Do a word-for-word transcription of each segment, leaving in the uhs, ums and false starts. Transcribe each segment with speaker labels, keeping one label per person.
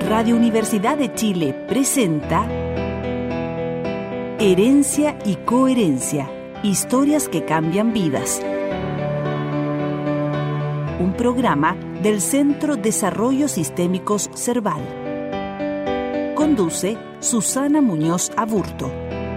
Speaker 1: Radio Universidad de Chile presenta Herencia y Coherencia, historias que cambian vidas. Un programa del Centro Desarrollo Sistémicos Cerval. Conduce Susana Muñoz Aburto.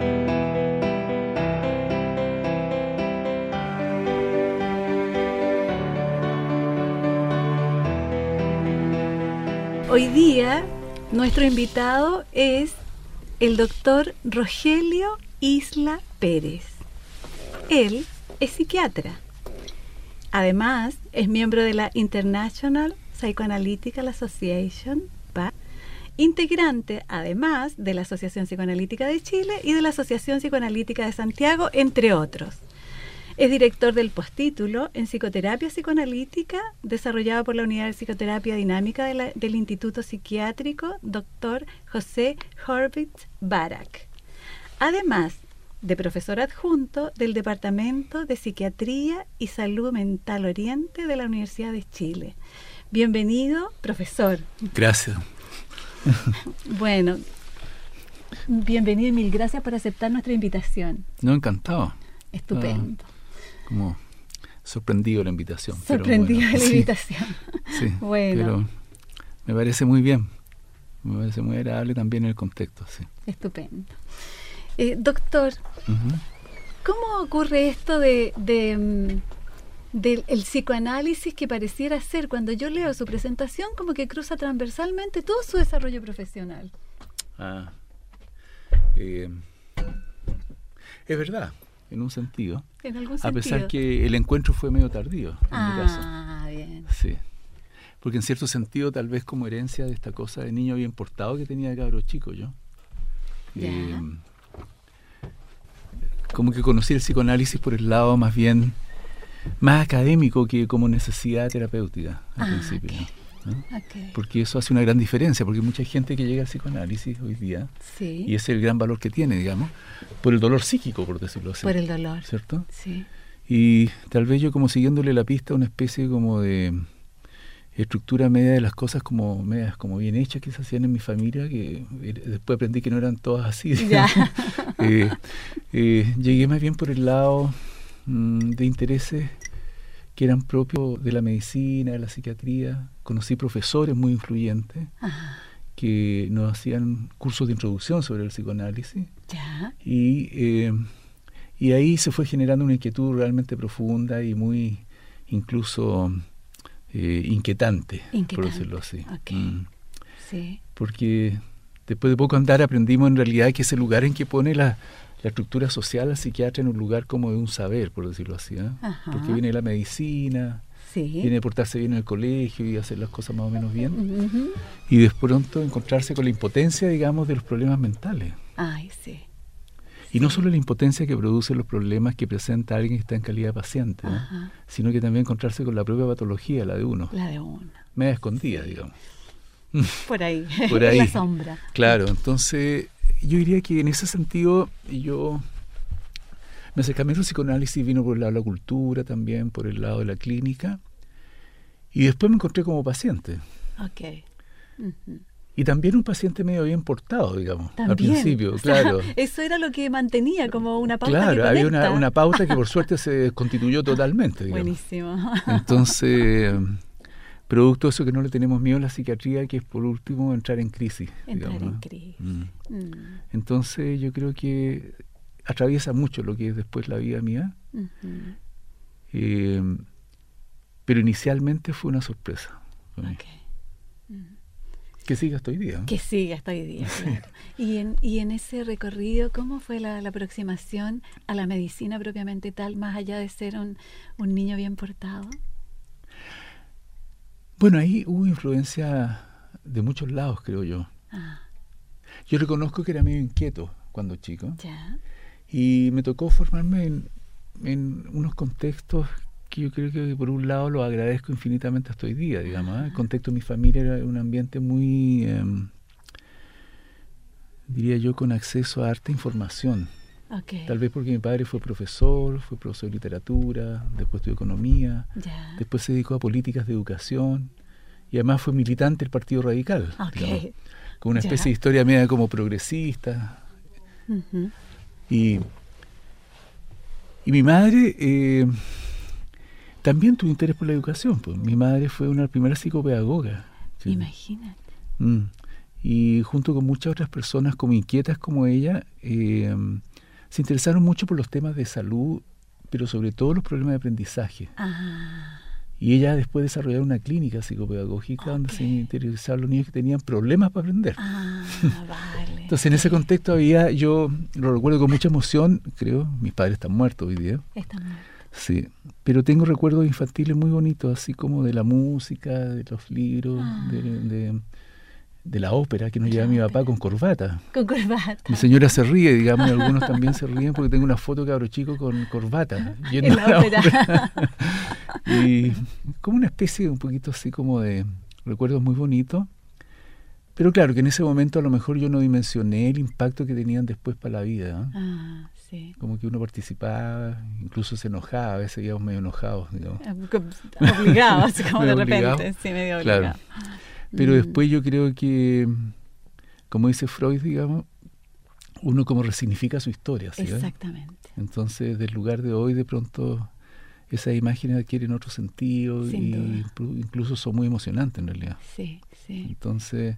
Speaker 2: Hoy día nuestro invitado es el doctor Rogelio Isla Pérez. Él es psiquiatra. Además, es miembro de la International Psychoanalytical Association, P A, integrante además de la Asociación Psicoanalítica de Chile y de la Asociación Psicoanalítica de Santiago, entre otros. Es director del postítulo en Psicoterapia Psicoanalítica, desarrollado por la Unidad de Psicoterapia Dinámica de la, del Instituto Psiquiátrico doctor José Horvitz Barak. Además de profesor adjunto del Departamento de Psiquiatría y Salud Mental Oriente de la Universidad de Chile. Bienvenido, profesor.
Speaker 3: Gracias.
Speaker 2: Bueno, bienvenido y mil gracias por aceptar nuestra invitación.
Speaker 3: No, encantado.
Speaker 2: Estupendo.
Speaker 3: Ah, como sorprendido la invitación.
Speaker 2: Sorprendido
Speaker 3: pero bueno,
Speaker 2: de la
Speaker 3: sí,
Speaker 2: invitación.
Speaker 3: Sí,
Speaker 2: bueno.
Speaker 3: Pero me parece muy bien. Me parece muy agradable también el contexto. Sí.
Speaker 2: Estupendo. Eh, doctor,
Speaker 3: Uh-huh.
Speaker 2: ¿cómo ocurre esto de, de del el psicoanálisis que pareciera ser, cuando yo leo su presentación, como que cruza transversalmente todo su desarrollo profesional?
Speaker 3: Ah, eh, es verdad, en un sentido.
Speaker 2: En algún
Speaker 3: A
Speaker 2: sentido.
Speaker 3: pesar que el encuentro fue medio tardío, en
Speaker 2: ah,
Speaker 3: mi caso.
Speaker 2: Ah, bien.
Speaker 3: Sí. Porque en cierto sentido, tal vez como herencia de esta cosa de niño bien portado que tenía de cabro chico yo.
Speaker 2: Ya.
Speaker 3: Eh, como que conocí el psicoanálisis por el lado más bien más académico que como necesidad terapéutica al
Speaker 2: Ah,
Speaker 3: principio,
Speaker 2: ok.
Speaker 3: ¿no?
Speaker 2: Okay.
Speaker 3: Porque eso hace una gran diferencia, porque hay mucha gente que llega al psicoanálisis hoy día,
Speaker 2: Sí.
Speaker 3: y ese es el gran valor que tiene, digamos, por el dolor psíquico, por decirlo así.
Speaker 2: Por el dolor.
Speaker 3: ¿Cierto?
Speaker 2: Sí.
Speaker 3: Y tal vez yo, como siguiéndole la pista, una especie como de estructura media de las cosas, como medias como bien hechas que se hacían en mi familia, que eh, después aprendí que no eran todas así.
Speaker 2: Ya.
Speaker 3: eh, eh, llegué más bien por el lado mm, de intereses que eran propios de la medicina, de la psiquiatría. Conocí profesores muy influyentes
Speaker 2: Ajá.
Speaker 3: que nos hacían cursos de introducción sobre el psicoanálisis,
Speaker 2: Ya.
Speaker 3: y, eh, y ahí se fue generando una inquietud realmente profunda y muy incluso eh, inquietante,
Speaker 2: Inquietante.
Speaker 3: por decirlo así.
Speaker 2: Ok.
Speaker 3: Mm.
Speaker 2: Sí.
Speaker 3: Porque después de poco andar aprendimos en realidad que ese lugar en que pone la, la estructura social al psiquiatra en un lugar como de un saber, por decirlo así, ¿eh?
Speaker 2: Ajá.
Speaker 3: Porque viene la medicina,
Speaker 2: Sí.
Speaker 3: viene de portarse bien en el colegio y hacer las cosas más o menos bien,
Speaker 2: Ujú.
Speaker 3: y de pronto encontrarse con la impotencia, digamos, de los problemas mentales.
Speaker 2: Ay, sí.
Speaker 3: Y no solo la impotencia que produce los problemas que presenta alguien que está en calidad de paciente, ¿no?
Speaker 2: Ajá.
Speaker 3: Sino que también encontrarse con la propia patología, la de uno,
Speaker 2: La de una.
Speaker 3: media escondida, digamos.
Speaker 2: Por ahí.
Speaker 3: Por
Speaker 2: En
Speaker 3: ahí.
Speaker 2: la sombra.
Speaker 3: Claro, entonces yo diría que en ese sentido yo, mi acercamiento al psicoanálisis vino por el lado de la cultura también, por el lado de la clínica, y después me encontré como paciente.
Speaker 2: Ok. Ujú.
Speaker 3: Y también un paciente medio bien portado, digamos, al
Speaker 2: También.
Speaker 3: principio,
Speaker 2: O sea,
Speaker 3: claro.
Speaker 2: eso era lo que mantenía como una pauta que
Speaker 3: Claro, había
Speaker 2: conecta.
Speaker 3: una, una pauta que por suerte se descontinuyó totalmente, digamos.
Speaker 2: Buenísimo.
Speaker 3: Entonces, producto de eso que no le tenemos miedo a la psiquiatría, que es por último entrar en crisis.
Speaker 2: Entrar
Speaker 3: digamos,
Speaker 2: en
Speaker 3: ¿no?
Speaker 2: crisis.
Speaker 3: Mm.
Speaker 2: Mm.
Speaker 3: Entonces yo creo que atraviesa mucho lo que es después la vida mía,
Speaker 2: Ujú.
Speaker 3: eh, pero inicialmente fue una sorpresa para mí.
Speaker 2: Ok. Mm.
Speaker 3: Que siga hasta hoy día, ¿no?
Speaker 2: Que siga hasta hoy día, claro. Y en, y en ese recorrido, ¿cómo fue la, la aproximación a la medicina propiamente tal, más allá de ser un, un niño bien portado?
Speaker 3: Bueno, ahí hubo influencia de muchos lados, creo yo.
Speaker 2: Ah,
Speaker 3: Yo reconozco que era medio inquieto cuando chico,
Speaker 2: ya.
Speaker 3: y me tocó formarme en, en unos contextos que yo creo que por un lado lo agradezco infinitamente hasta hoy día, digamos, ¿eh? El contexto de mi familia era un ambiente muy, eh, diría yo, con acceso a harta información.
Speaker 2: Okay.
Speaker 3: Tal vez porque mi padre fue profesor, fue profesor de literatura, después estudió economía,
Speaker 2: Ya.
Speaker 3: después se dedicó a políticas de educación, y además fue militante del Partido Radical,
Speaker 2: Okay.
Speaker 3: digamos, con una
Speaker 2: Ya.
Speaker 3: especie de historia media como progresista.
Speaker 2: Ujú.
Speaker 3: Y, y mi madre eh, también tuvo interés por la educación. Pues. Mi madre fue una primera psicopedagoga. Sí.
Speaker 2: Imagínate.
Speaker 3: Mm. Y junto con muchas otras personas como inquietas como ella, eh, se interesaron mucho por los temas de salud, pero sobre todo los problemas de aprendizaje.
Speaker 2: Ah,
Speaker 3: Y ella después desarrolló una clínica psicopedagógica
Speaker 2: Ok.
Speaker 3: donde se interesaban los niños que tenían problemas para aprender.
Speaker 2: ah, vale.
Speaker 3: Entonces en ese
Speaker 2: Sí.
Speaker 3: contexto había, yo lo recuerdo con mucha emoción, creo, mis padres están muertos hoy día,
Speaker 2: Está muy-
Speaker 3: sí, pero tengo recuerdos infantiles muy bonitos, así como de la música, de los libros,
Speaker 2: Ah.
Speaker 3: de, de, de la ópera que nos
Speaker 2: La
Speaker 3: llevaba mi papá
Speaker 2: ópera.
Speaker 3: con corbata.
Speaker 2: Con corbata.
Speaker 3: Mi señora se ríe, digamos, y algunos también se ríen porque tengo una foto de cabro chico con corbata. yendo
Speaker 2: En la
Speaker 3: a la
Speaker 2: ópera.
Speaker 3: ópera. Y como una especie un poquito así como de recuerdos muy bonitos. Pero claro, que en ese momento a lo mejor yo no dimensioné el impacto que tenían después para la vida. ¿eh?
Speaker 2: Ah, sí.
Speaker 3: Como que uno participaba, incluso se enojaba, a veces íbamos medio enojados, digamos.
Speaker 2: Obligado, así como de
Speaker 3: Medio obligado.
Speaker 2: repente. Sí, medio
Speaker 3: Claro.
Speaker 2: obligado.
Speaker 3: Pero
Speaker 2: Mm.
Speaker 3: después yo creo que, como dice Freud, digamos, uno como resignifica su historia. ¿sí? ¿eh?
Speaker 2: Exactamente.
Speaker 3: Entonces, del lugar de hoy, de pronto, esas imágenes adquieren otro sentido
Speaker 2: Sin
Speaker 3: y
Speaker 2: duda.
Speaker 3: inclu- incluso son muy emocionantes en realidad.
Speaker 2: Sí, sí.
Speaker 3: Entonces,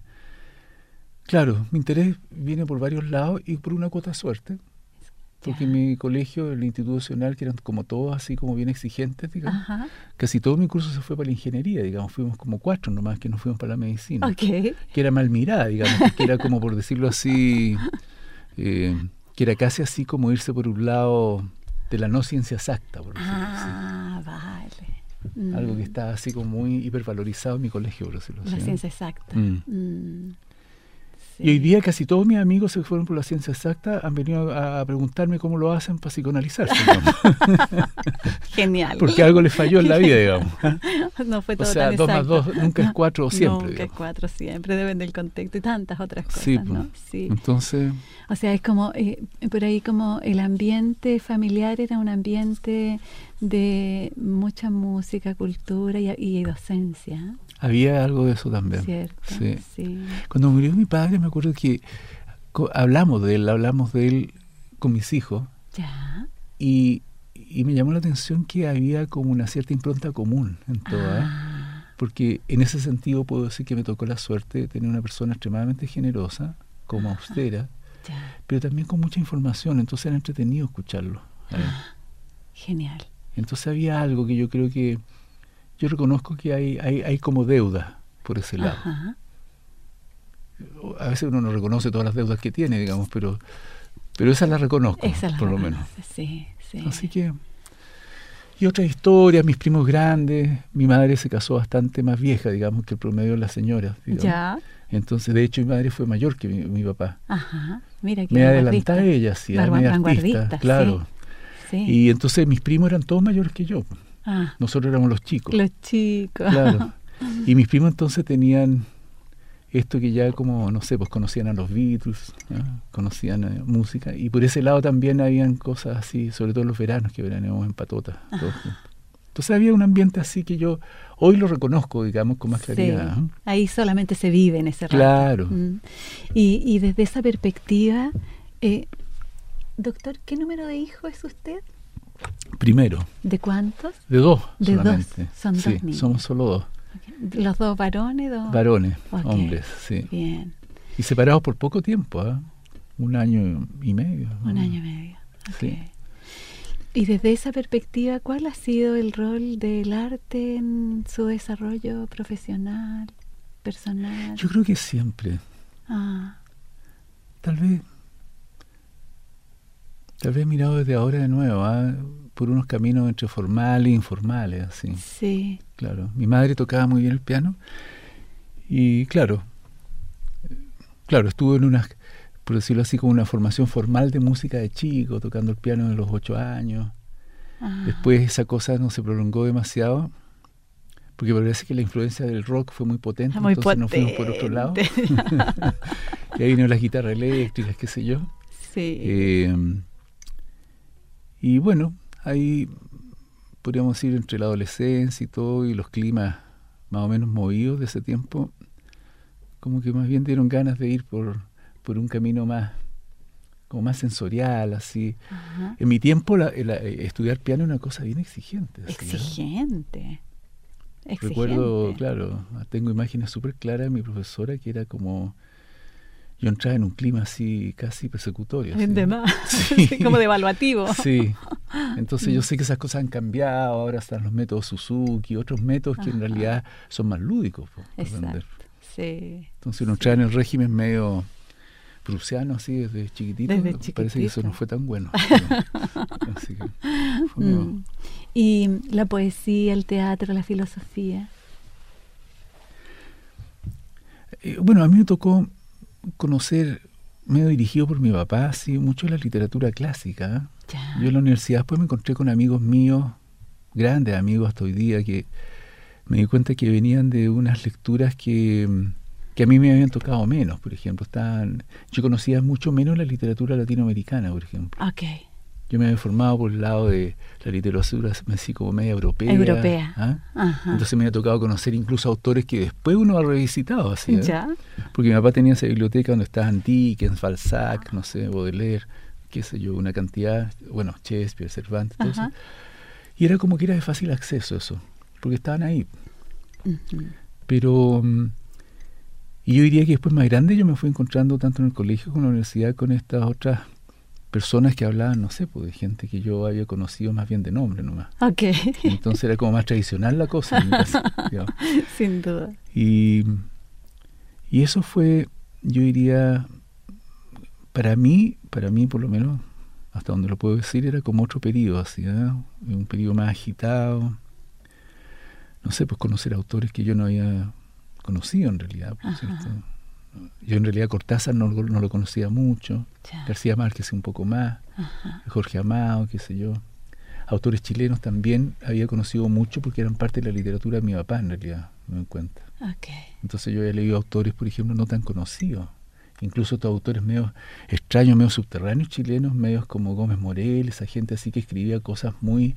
Speaker 3: claro, mi interés viene por varios lados y por una cuota de suerte. Porque
Speaker 2: Ya.
Speaker 3: en mi colegio, el Instituto Nacional, que eran como todos así como bien exigentes, digamos,
Speaker 2: Ajá.
Speaker 3: casi todo mi curso se fue para la ingeniería, digamos, fuimos como cuatro nomás que nos fuimos para la medicina,
Speaker 2: Ok.
Speaker 3: que era mal mirada, digamos, que era como, por decirlo así, eh, que era casi así como irse por un lado de la no ciencia exacta, por decirlo
Speaker 2: Ah, vale.
Speaker 3: así.
Speaker 2: Mm.
Speaker 3: Algo que estaba así como muy hipervalorizado en mi colegio, por decirlo así.
Speaker 2: La
Speaker 3: ¿no?
Speaker 2: ciencia exacta.
Speaker 3: Mm.
Speaker 2: Mm. Sí.
Speaker 3: Y hoy día casi todos mis amigos se fueron por la ciencia exacta, han venido a, a preguntarme cómo lo hacen para psicoanalizarse, digamos.
Speaker 2: Genial.
Speaker 3: Porque algo les falló en la vida, digamos. ¿eh?
Speaker 2: No fue
Speaker 3: O
Speaker 2: todo
Speaker 3: sea,
Speaker 2: tan
Speaker 3: dos más
Speaker 2: exacto.
Speaker 3: dos nunca es cuatro o siempre.
Speaker 2: Nunca es
Speaker 3: digamos.
Speaker 2: cuatro siempre, depende del contexto y tantas otras cosas,
Speaker 3: Sí,
Speaker 2: ¿no?
Speaker 3: pues.
Speaker 2: Sí.
Speaker 3: Entonces,
Speaker 2: O sea, es como, eh, por ahí como el ambiente familiar era un ambiente de mucha música, cultura y, y docencia,
Speaker 3: había algo de eso también.
Speaker 2: ¿cierto?
Speaker 3: Sí.
Speaker 2: Sí.
Speaker 3: Cuando murió mi padre, me acuerdo que co- hablamos de él, hablamos de él con mis hijos,
Speaker 2: Ya.
Speaker 3: y, y me llamó la atención que había como una cierta impronta común en todas,
Speaker 2: Ah,
Speaker 3: porque en ese sentido puedo decir que me tocó la suerte de tener una persona extremadamente generosa, como austera,
Speaker 2: ya.
Speaker 3: pero también con mucha información, entonces era entretenido escucharlo. a él.
Speaker 2: Ah, genial.
Speaker 3: Entonces había algo que yo creo que, yo reconozco que hay, hay, hay como deuda por ese lado.
Speaker 2: Ajá.
Speaker 3: A veces uno no reconoce todas las deudas que tiene, digamos, pero, pero esa la reconozco,
Speaker 2: Esa la
Speaker 3: por lo menos.
Speaker 2: reconoce, sí, sí.
Speaker 3: Así que, y otras historias, mis primos grandes, mi madre se casó bastante más vieja, digamos, que el promedio de las señoras, digamos.
Speaker 2: Ya.
Speaker 3: Entonces, de hecho, mi madre fue mayor que mi, mi papá.
Speaker 2: Ajá. Mira que
Speaker 3: Me
Speaker 2: vanguardista.
Speaker 3: adelantaba ella, sí, era
Speaker 2: Vanguard-
Speaker 3: media
Speaker 2: vanguardista,
Speaker 3: artista, claro.
Speaker 2: Sí.
Speaker 3: Y entonces mis primos eran todos mayores que yo.
Speaker 2: Ah,
Speaker 3: Nosotros éramos los chicos.
Speaker 2: los chicos.
Speaker 3: Claro. Y mis primos entonces tenían esto que ya como, no sé, pues conocían a los Beatles, ¿no? Conocían eh, música. Y por ese lado también habían cosas así, sobre todo en los veranos, que veraneamos en patota. Todos juntos. Entonces había un ambiente así que yo hoy lo reconozco, digamos, con más
Speaker 2: Sí,
Speaker 3: claridad. ¿no?
Speaker 2: ahí solamente se vive en ese rato.
Speaker 3: Claro.
Speaker 2: Mm. Y, y desde esa perspectiva, eh, doctor, ¿qué número de hijo es usted?
Speaker 3: Primero,
Speaker 2: ¿De cuántos?
Speaker 3: de dos
Speaker 2: De dos,
Speaker 3: solamente.
Speaker 2: son
Speaker 3: sí,
Speaker 2: dos niños.
Speaker 3: somos solo dos.
Speaker 2: ¿Los dos varones? Dos...
Speaker 3: Varones,
Speaker 2: Ok.
Speaker 3: hombres, sí.
Speaker 2: Bien,
Speaker 3: Y separados por poco tiempo, ¿ah? Un año y medio.
Speaker 2: un
Speaker 3: ¿no?
Speaker 2: año y medio. Ok.
Speaker 3: Sí.
Speaker 2: Y desde esa perspectiva, ¿cuál ha sido el rol del arte en su desarrollo profesional, personal?
Speaker 3: Yo creo que siempre.
Speaker 2: Ah,
Speaker 3: Tal vez, tal vez mirado desde ahora de nuevo, ¿ah? Por unos caminos entre formales e informales, así.
Speaker 2: sí.
Speaker 3: Claro. Mi madre tocaba muy bien el piano y claro, claro, estuvo en una, por decirlo así, como una formación formal de música de chico, tocando el piano de los ocho años.
Speaker 2: Ah,
Speaker 3: Después esa cosa no se prolongó demasiado, porque parece que la influencia del rock fue muy potente,
Speaker 2: muy
Speaker 3: entonces nos fuimos por otro lado.
Speaker 2: potente.
Speaker 3: Y ahí vino las guitarras eléctricas, qué sé yo.
Speaker 2: Sí.
Speaker 3: Eh, y bueno, ahí podríamos ir entre la adolescencia y todo, y los climas más o menos movidos de ese tiempo, como que más bien dieron ganas de ir por, por un camino más, como más sensorial, así.
Speaker 2: Ajá.
Speaker 3: En mi tiempo la, la, estudiar piano era una cosa bien exigente. Así,
Speaker 2: Exigente.
Speaker 3: ¿eh?
Speaker 2: Exigente.
Speaker 3: Recuerdo, claro, tengo imágenes súper claras de mi profesora, que era como... Yo entraba en un clima así, casi persecutorio. Así,
Speaker 2: de más,
Speaker 3: sí.
Speaker 2: sí, como de evaluativo.
Speaker 3: Sí. Entonces yo sé que esas cosas han cambiado, ahora están los métodos Suzuki, otros métodos que
Speaker 2: Ajá.
Speaker 3: en realidad son más lúdicos. Po,
Speaker 2: Exacto,
Speaker 3: aprender.
Speaker 2: sí.
Speaker 3: Entonces uno
Speaker 2: sí.
Speaker 3: entra en el régimen medio prusiano, así, desde chiquitito.
Speaker 2: Desde
Speaker 3: Parece
Speaker 2: chiquitito.
Speaker 3: que eso no fue tan bueno. Pero, así que fue medio...
Speaker 2: Mm. Y la poesía, el teatro, la filosofía.
Speaker 3: Eh, bueno, a mí me tocó conocer, medio dirigido por mi papá, así, mucho la literatura clásica. ¿eh?
Speaker 2: Ya.
Speaker 3: Yo en la universidad después me encontré con amigos míos, grandes amigos hasta hoy día, que me di cuenta que venían de unas lecturas que, que a mí me habían tocado menos, por ejemplo. Estaban, yo conocía mucho menos la literatura latinoamericana, por ejemplo.
Speaker 2: Ok.
Speaker 3: Yo me había formado por el lado de la literatura así como media europea.
Speaker 2: Europea.
Speaker 3: ¿ah?
Speaker 2: Ajá.
Speaker 3: Entonces me había tocado conocer incluso autores que después uno ha revisitado. Así, ¿eh?
Speaker 2: Ya.
Speaker 3: Porque mi papá tenía esa biblioteca donde estaban Dickens, Balzac, no sé, Baudelaire, qué sé yo, una cantidad, bueno, Shakespeare, Cervantes, todo
Speaker 2: Ajá.
Speaker 3: eso. Y era como que era de fácil acceso eso, porque estaban ahí.
Speaker 2: Ujú.
Speaker 3: Pero, y yo diría que después más grande yo me fui encontrando tanto en el colegio como en la universidad con estas otras personas que hablaban, no sé, pues de gente que yo había conocido más bien de nombre nomás.
Speaker 2: Ok.
Speaker 3: Entonces era como más tradicional la cosa en mi casa, digamos.
Speaker 2: Sin duda.
Speaker 3: Y, y eso fue, yo diría, para mí, para mí por lo menos, hasta donde lo puedo decir, era como otro periodo, así, ¿eh? Un periodo más agitado. No sé, pues conocer autores que yo no había conocido en realidad, por cierto. Yo en realidad Cortázar no, no lo conocía mucho,
Speaker 2: Ya.
Speaker 3: García Márquez un poco más,
Speaker 2: Ajá.
Speaker 3: Jorge Amado, qué sé yo. Autores chilenos también había conocido mucho porque eran parte de la literatura de mi papá en realidad, me doy cuenta.
Speaker 2: Ok.
Speaker 3: Entonces yo había leído autores, por ejemplo, no tan conocidos. Incluso estos autores medio extraños, medio subterráneos chilenos, medios como Gómez Morel, esa gente así que escribía cosas muy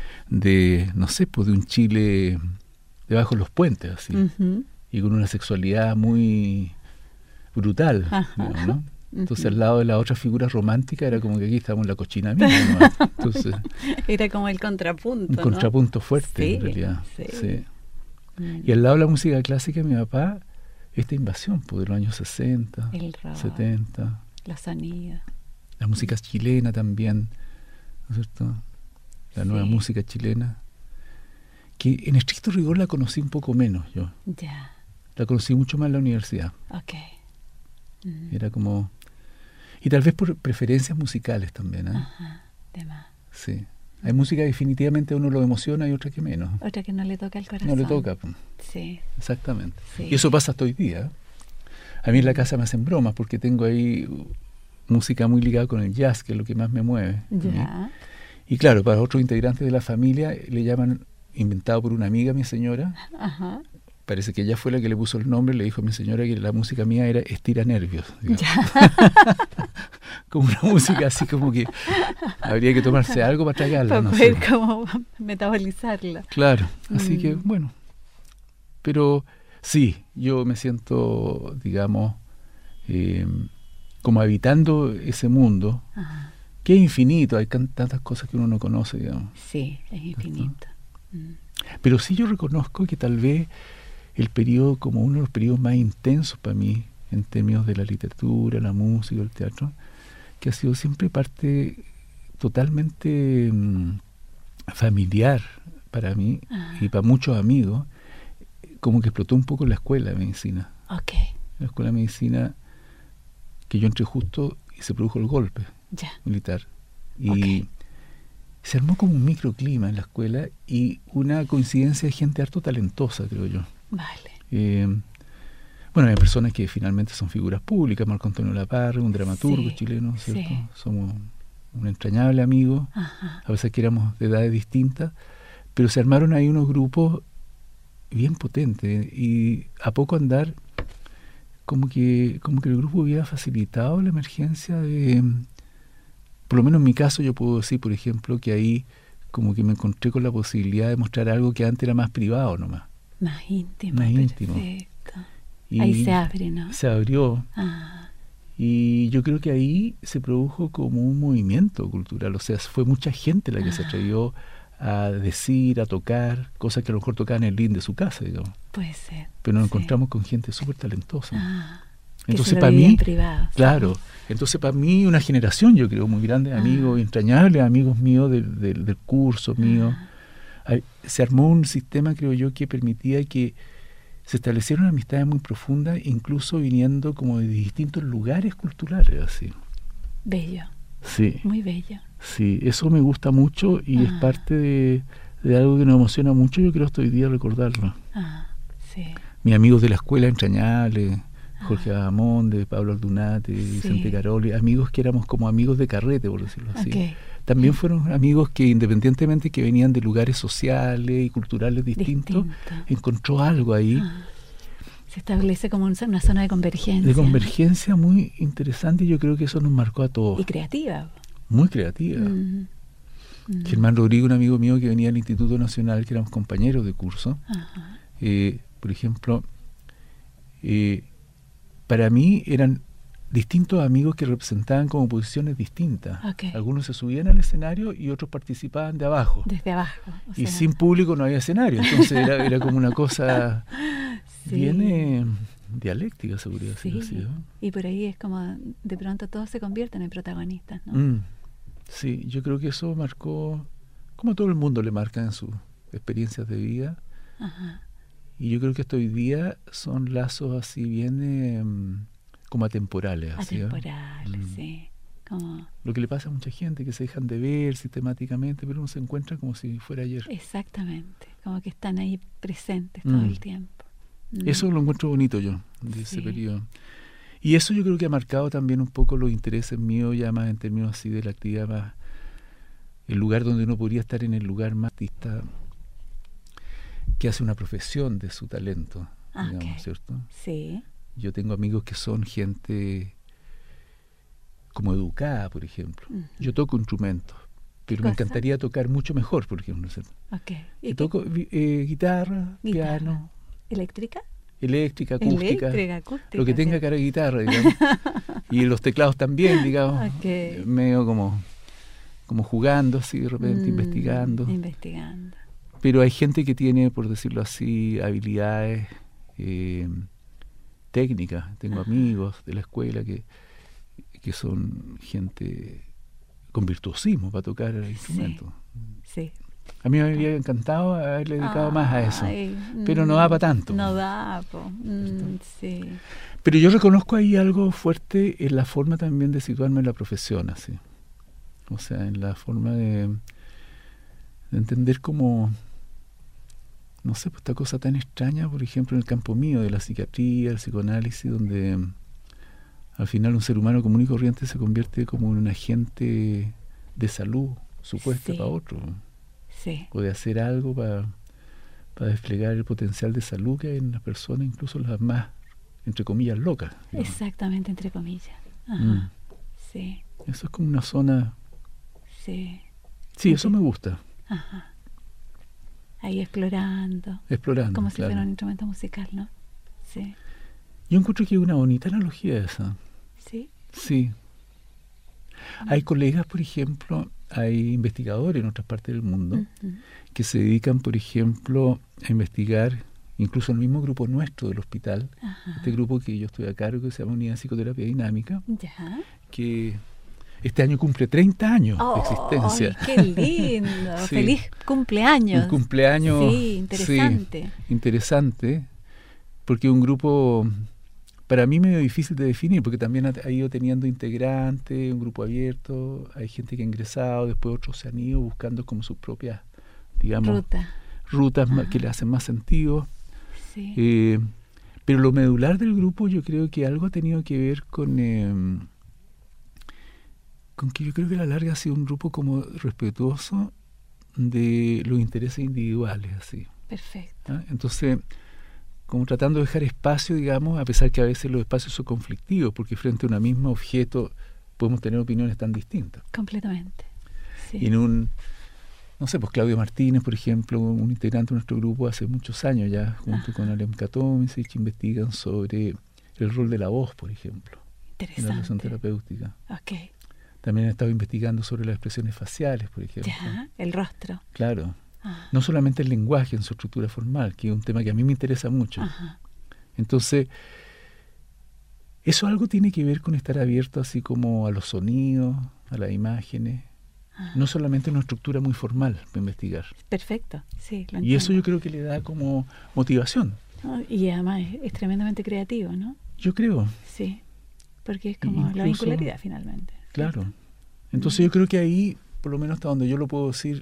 Speaker 3: de, no sé, pues de un Chile debajo de los puentes, así.
Speaker 2: Ujú.
Speaker 3: Y con una sexualidad muy brutal,
Speaker 2: Ajá.
Speaker 3: digamos, ¿no? Entonces
Speaker 2: Ujú.
Speaker 3: al lado de la otra figura romántica era como que aquí estábamos en la cochina misma, ¿no? Entonces
Speaker 2: Era como el contrapunto,
Speaker 3: un
Speaker 2: ¿no?
Speaker 3: contrapunto fuerte,
Speaker 2: Sí,
Speaker 3: en realidad.
Speaker 2: sí.
Speaker 3: Sí.
Speaker 2: Mm.
Speaker 3: Y al lado de la música clásica de mi papá, esta invasión pues, de los años sesenta,
Speaker 2: El rock,
Speaker 3: setenta,
Speaker 2: los sonidos.
Speaker 3: la música chilena también, ¿no es cierto? La
Speaker 2: Sí.
Speaker 3: nueva música chilena, que en estricto rigor la conocí un poco menos yo.
Speaker 2: Ya.
Speaker 3: La conocí mucho más en la universidad.
Speaker 2: Ok. Mm.
Speaker 3: Era como... Y tal vez por preferencias musicales también, ¿eh?
Speaker 2: Ajá. De más.
Speaker 3: Sí. Hay música que definitivamente a uno lo emociona y otra que menos.
Speaker 2: Otra que no le toca el corazón.
Speaker 3: No le toca. pues.
Speaker 2: Sí.
Speaker 3: Exactamente.
Speaker 2: Sí.
Speaker 3: Y eso pasa hasta hoy día. A mí en la casa me hacen bromas porque tengo ahí música muy ligada con el jazz, que es lo que más me mueve.
Speaker 2: Ya.
Speaker 3: Y claro, para otros integrantes de la familia le llaman, inventado por una amiga, mi señora,
Speaker 2: Ajá.
Speaker 3: parece que ella fue la que le puso el nombre, le dijo a mi señora que la música mía era estira nervios. digamos.
Speaker 2: Ya.
Speaker 3: Como una música así como que habría que tomarse algo para tragarla.
Speaker 2: Para
Speaker 3: no
Speaker 2: poder
Speaker 3: sé.
Speaker 2: como metabolizarla.
Speaker 3: Claro, así
Speaker 2: Mm.
Speaker 3: que bueno. Pero sí, yo me siento, digamos, eh, como habitando ese mundo,
Speaker 2: Ajá.
Speaker 3: que es infinito, hay can- tantas cosas que uno no conoce, digamos.
Speaker 2: Sí, es infinito. Mm.
Speaker 3: Pero sí yo reconozco que tal vez el periodo, como uno de los periodos más intensos para mí, en términos de la literatura, la música, el teatro, que ha sido siempre parte totalmente mm, familiar para mí
Speaker 2: Ah.
Speaker 3: y para muchos amigos, como que explotó un poco la escuela de medicina.
Speaker 2: Ok.
Speaker 3: La escuela de medicina, que yo entré justo y se produjo el golpe
Speaker 2: Ya.
Speaker 3: militar. Y
Speaker 2: Ok.
Speaker 3: se armó como un microclima en la escuela y una coincidencia de gente harto talentosa, creo yo.
Speaker 2: Vale.
Speaker 3: Eh, bueno, hay personas que finalmente son figuras públicas, Marco Antonio Laparre, un dramaturgo
Speaker 2: Sí,
Speaker 3: chileno, ¿cierto?
Speaker 2: sí.
Speaker 3: Somos un entrañable amigo,
Speaker 2: Ajá.
Speaker 3: a veces que éramos de edades distintas, pero se armaron ahí unos grupos bien potentes y a poco andar como que, como que el grupo hubiera facilitado la emergencia de, por lo menos en mi caso yo puedo decir, por ejemplo, que ahí como que me encontré con la posibilidad de mostrar algo que antes era más privado nomás.
Speaker 2: Más íntimo.
Speaker 3: Más íntimo.
Speaker 2: Perfecto.
Speaker 3: Y
Speaker 2: ahí se abre, ¿no?
Speaker 3: Se abrió.
Speaker 2: Ah.
Speaker 3: Y yo creo que ahí se produjo como un movimiento cultural. O sea, fue mucha gente la que ah. se atrevió a decir, a tocar, cosas que a lo mejor tocaban en el living de su casa, digamos.
Speaker 2: Puede ser.
Speaker 3: Pero nos
Speaker 2: sí.
Speaker 3: encontramos con gente súper talentosa.
Speaker 2: Ah.
Speaker 3: Entonces, para mí,
Speaker 2: en privado,
Speaker 3: claro,
Speaker 2: sí.
Speaker 3: entonces para mí una generación, yo creo, muy grande de amigos, ah. entrañables amigos míos del, del, del curso mío. Ah. Se armó un sistema, creo yo, que permitía que se establecieron amistades muy profundas, incluso viniendo como de distintos lugares culturales, así.
Speaker 2: Bello.
Speaker 3: Sí.
Speaker 2: Muy bello.
Speaker 3: Sí, eso me gusta mucho y ah. es parte de, de algo que nos emociona mucho, yo creo hasta hoy día recordarlo.
Speaker 2: Ah, sí.
Speaker 3: Mis amigos de la escuela entrañables, Jorge Agamón, de Pablo Aldunate, sí. Vicente Caroli, amigos que éramos como amigos de carrete, por decirlo así. Okay. También fueron amigos que, independientemente que venían de lugares sociales y culturales distintos, Distinto. encontró algo ahí.
Speaker 2: Ah. Se establece como una zona de convergencia.
Speaker 3: De convergencia muy interesante, y yo creo que eso nos marcó a todos.
Speaker 2: Y creativa.
Speaker 3: Muy creativa. Mm. Mm. Germán Rodrigo, un amigo mío que venía del Instituto Nacional, que éramos compañeros de curso, eh, por ejemplo, eh, para mí eran distintos amigos que representaban como posiciones distintas. Okay. Algunos se subían al escenario y otros participaban de abajo.
Speaker 2: Desde abajo. O
Speaker 3: y
Speaker 2: sea...
Speaker 3: sin público no había escenario, entonces era, era como una cosa sí. bien eh, dialéctica, se podría decir
Speaker 2: sí.
Speaker 3: así, ¿no?
Speaker 2: Y por ahí es como de pronto todos se convierten en protagonistas, ¿no?
Speaker 3: Mm. Sí, yo creo que eso marcó, como a todo el mundo le marcan sus experiencias de vida.
Speaker 2: Ajá.
Speaker 3: Y yo creo que hasta hoy día son lazos así bien eh, como atemporales. Así,
Speaker 2: atemporales, ¿eh? Sí. Como...
Speaker 3: Lo que le pasa a mucha gente, que se dejan de ver sistemáticamente, pero uno se encuentra como si fuera ayer.
Speaker 2: Exactamente, como que están ahí presentes todo mm. el tiempo. Mm.
Speaker 3: Eso lo encuentro bonito yo, de sí. ese periodo. Y eso yo creo que ha marcado también un poco los intereses míos, ya más en términos así de la actividad más... El lugar donde uno podría estar en el lugar más artista... que hace una profesión de su talento, ah, digamos, okay. ¿cierto?
Speaker 2: Sí.
Speaker 3: Yo tengo amigos que son gente como educada, por ejemplo. Uh-huh. Yo toco instrumentos, pero me encantaría tocar mucho mejor, por ejemplo. ¿cierto?
Speaker 2: Okay.
Speaker 3: ¿Y Yo toco eh, guitarra, guitarra, piano.
Speaker 2: ¿Eléctrica?
Speaker 3: Eléctrica, acústica.
Speaker 2: Eléctrica, acústica.
Speaker 3: Lo que tenga cara de guitarra, digamos. Y los teclados también, digamos.
Speaker 2: Okay.
Speaker 3: Medio como, como jugando así, de repente, mm, investigando.
Speaker 2: Investigando.
Speaker 3: Pero hay gente que tiene, por decirlo así, habilidades eh, técnicas. Tengo Ajá. amigos de la escuela que, que son gente con virtuosismo para tocar el instrumento.
Speaker 2: Sí. sí.
Speaker 3: A mí me habría encantado haberle dedicado
Speaker 2: Ay,
Speaker 3: más a eso, pero no da para tanto.
Speaker 2: No da, po. Mm, sí.
Speaker 3: Pero yo reconozco ahí algo fuerte en la forma también de situarme en la profesión, así. O sea, en la forma de, de entender cómo... No sé, pues esta cosa tan extraña, por ejemplo, en el campo mío de la psiquiatría, el psicoanálisis, donde um, al final un ser humano común y corriente se convierte como en un agente de salud supuesta sí. para otro.
Speaker 2: Sí. O
Speaker 3: de hacer algo para, para desplegar el potencial de salud que hay en las personas, incluso las más, entre comillas, locas, ¿no?
Speaker 2: Exactamente, entre comillas. Ajá.
Speaker 3: Mm.
Speaker 2: Sí.
Speaker 3: Eso es como una zona...
Speaker 2: Sí.
Speaker 3: Sí, eso me gusta.
Speaker 2: Ajá. Ahí explorando.
Speaker 3: Explorando,
Speaker 2: como si
Speaker 3: claro.
Speaker 2: fuera un instrumento musical, ¿no? Sí.
Speaker 3: Yo encuentro que hay una bonita analogía esa.
Speaker 2: ¿Sí?
Speaker 3: Sí. Mm. Hay colegas, por ejemplo, hay investigadores en otras partes del mundo uh-huh. que se dedican, por ejemplo, a investigar, incluso en el mismo grupo nuestro del hospital, Ajá. este grupo que yo estoy a cargo, que se llama Unidad de Psicoterapia Dinámica,
Speaker 2: ya.
Speaker 3: que este año cumple treinta años
Speaker 2: oh,
Speaker 3: de existencia.
Speaker 2: ¡Qué lindo! Sí. ¡Feliz cumpleaños!
Speaker 3: Un cumpleaños...
Speaker 2: Sí, interesante.
Speaker 3: Sí, interesante, porque un grupo... Para mí medio difícil de definir, porque también ha ido teniendo integrantes, un grupo abierto, hay gente que ha ingresado, después otros se han ido buscando como sus propias, digamos,
Speaker 2: Ruta.
Speaker 3: rutas más, que le hacen más sentido.
Speaker 2: Sí.
Speaker 3: Eh, pero lo medular del grupo yo creo que algo ha tenido que ver con, eh, con que yo creo que a la larga ha sido un grupo como respetuoso de los intereses individuales, así.
Speaker 2: Perfecto.
Speaker 3: ¿Ah? Entonces... como tratando de dejar espacio, digamos, a pesar que a veces los espacios son conflictivos, porque frente a un mismo objeto podemos tener opiniones tan distintas.
Speaker 2: Completamente. Sí.
Speaker 3: Y en un, no sé, pues Claudio Martínez, por ejemplo, un integrante de nuestro grupo hace muchos años ya, junto Ajá. con Alem Katomisic, investigan sobre el rol de la voz, por ejemplo, en la relación terapéutica.
Speaker 2: Okay.
Speaker 3: También han estado investigando sobre las expresiones faciales, por ejemplo.
Speaker 2: Ya, el rostro.
Speaker 3: Claro. Ah. No solamente el lenguaje en su estructura formal, que es un tema que a mí me interesa mucho.
Speaker 2: Ajá.
Speaker 3: Entonces, eso algo tiene que ver con estar abierto así como a los sonidos, a las imágenes. Ah. No solamente una estructura muy formal para investigar.
Speaker 2: Perfecto, sí, lo entiendo.
Speaker 3: Y eso yo creo que le da como motivación.
Speaker 2: Oh, y además es, es tremendamente creativo, ¿no?
Speaker 3: Yo creo.
Speaker 2: Sí, porque es como incluso, la vincularidad finalmente.
Speaker 3: Claro. ¿Cierto? Entonces mm. yo creo que ahí, por lo menos hasta donde yo lo puedo decir,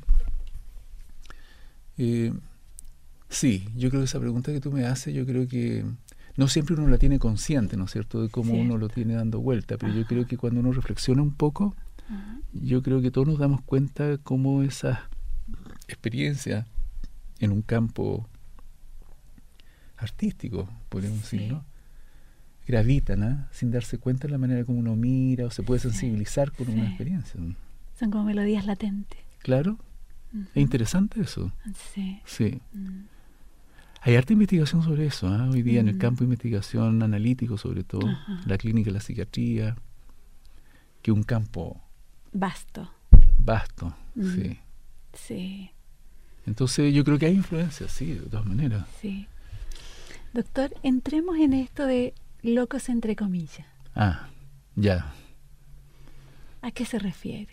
Speaker 3: eh, sí, yo creo que esa pregunta que tú me haces, yo creo que no siempre uno la tiene consciente, ¿no es cierto?, de cómo Cierto. uno lo tiene dando vuelta, pero Ajá. yo creo que cuando uno reflexiona un poco, Ajá. yo creo que todos nos damos cuenta cómo esa experiencia en un campo artístico, podemos sí. decir, ¿no?, gravitan, ¿eh? sin darse cuenta de la manera como uno mira o se puede sensibilizar sí. con sí. una experiencia.
Speaker 2: Son como melodías latentes.
Speaker 3: Claro. Uh-huh. Es interesante eso.
Speaker 2: Sí.
Speaker 3: Sí. Uh-huh. Hay harta investigación sobre eso, ¿eh? hoy día uh-huh. en el campo de investigación analítico, sobre todo, uh-huh. la clínica y la psiquiatría, que es un campo
Speaker 2: vasto.
Speaker 3: Vasto, uh-huh. sí.
Speaker 2: Sí.
Speaker 3: Entonces yo creo que hay influencias, sí, de todas maneras.
Speaker 2: Sí. Doctor, entremos en esto de locos entre comillas.
Speaker 3: Ah, ya.
Speaker 2: ¿A qué se refiere?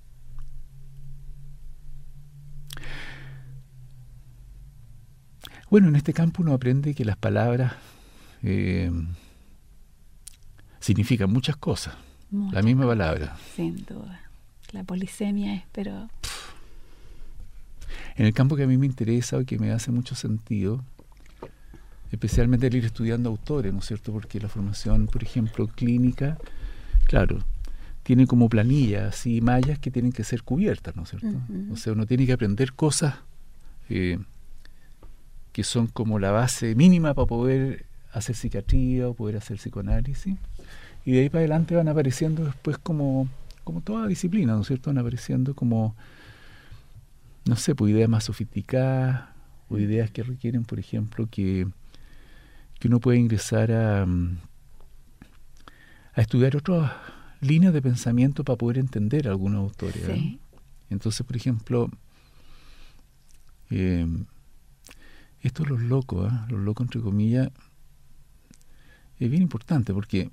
Speaker 3: Bueno, en este campo uno aprende que las palabras eh, significan muchas cosas. Muchas la misma cosas, palabra.
Speaker 2: Sin duda. La polisemia es, pero...
Speaker 3: En el campo que a mí me interesa o que me hace mucho sentido, especialmente el ir estudiando autores, ¿no es cierto? Porque la formación, por ejemplo, clínica, claro, tiene como planillas, así, mallas que tienen que ser cubiertas, ¿no es cierto? Uh-huh. O sea, uno tiene que aprender cosas eh, que son como la base mínima para poder hacer psiquiatría o poder hacer psicoanálisis, y de ahí para adelante van apareciendo después como, como toda disciplina, ¿no es cierto? Van apareciendo como, no sé, pues ideas más sofisticadas o ideas que requieren, por ejemplo, que que uno puede ingresar a, a estudiar otras líneas de pensamiento para poder entender a algunos autores. Sí. ¿eh? Entonces, por ejemplo, eh, esto de los locos, ¿eh? los locos entre comillas, es bien importante porque,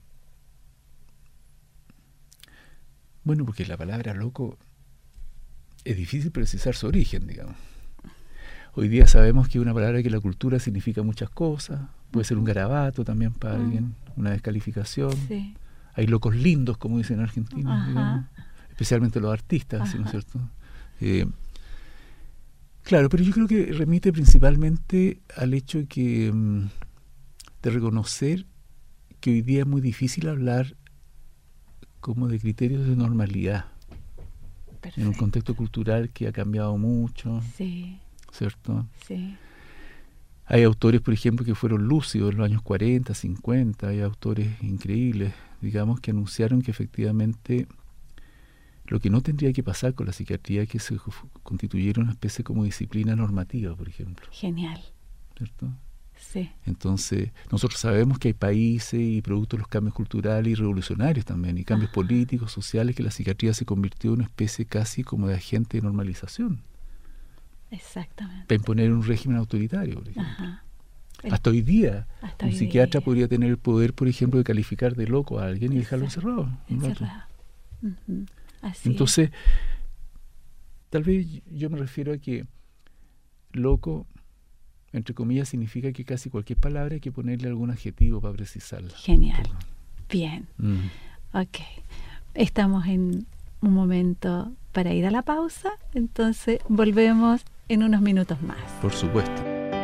Speaker 3: bueno, porque la palabra loco es difícil precisar su origen, digamos. Hoy día sabemos que es una palabra que en la cultura significa muchas cosas. Puede ser un garabato también para uh-huh. alguien, una descalificación. Sí. Hay locos lindos, como dicen en Argentina, uh-huh. digamos, especialmente los artistas, uh-huh. ¿no es cierto? Eh, claro, pero yo creo que remite principalmente al hecho de, que, de reconocer que hoy día es muy difícil hablar como de criterios de normalidad. Perfecto. En un contexto cultural que ha cambiado mucho.
Speaker 2: Sí.
Speaker 3: ¿Cierto?
Speaker 2: Sí.
Speaker 3: Hay autores, por ejemplo, que fueron lúcidos en los años cuarenta, cincuenta, hay autores increíbles, digamos, que anunciaron que efectivamente lo que no tendría que pasar con la psiquiatría es que se constituyera una especie como disciplina normativa, por ejemplo.
Speaker 2: Genial.
Speaker 3: ¿Cierto?
Speaker 2: Sí.
Speaker 3: Entonces, nosotros sabemos que hay países y producto de los cambios culturales y revolucionarios también, y cambios Ajá. políticos, sociales, que la psiquiatría se convirtió en una especie casi como de agente de normalización.
Speaker 2: Exactamente.
Speaker 3: Para imponer un régimen autoritario, por ejemplo.
Speaker 2: Ajá. El,
Speaker 3: hasta hoy día,
Speaker 2: hasta
Speaker 3: un
Speaker 2: hoy
Speaker 3: psiquiatra
Speaker 2: día.
Speaker 3: podría tener el poder, por ejemplo, de calificar de loco a alguien y
Speaker 2: Exacto.
Speaker 3: dejarlo encerrado.
Speaker 2: Encerrado. Uh-huh. Así
Speaker 3: Entonces,
Speaker 2: es.
Speaker 3: tal vez yo me refiero a que loco, entre comillas, significa que casi cualquier palabra hay que ponerle algún adjetivo para precisarla.
Speaker 2: Genial. Bien.
Speaker 3: Mm.
Speaker 2: Ok. Estamos en un momento para ir a la pausa, entonces volvemos en unos minutos más.
Speaker 3: Por supuesto.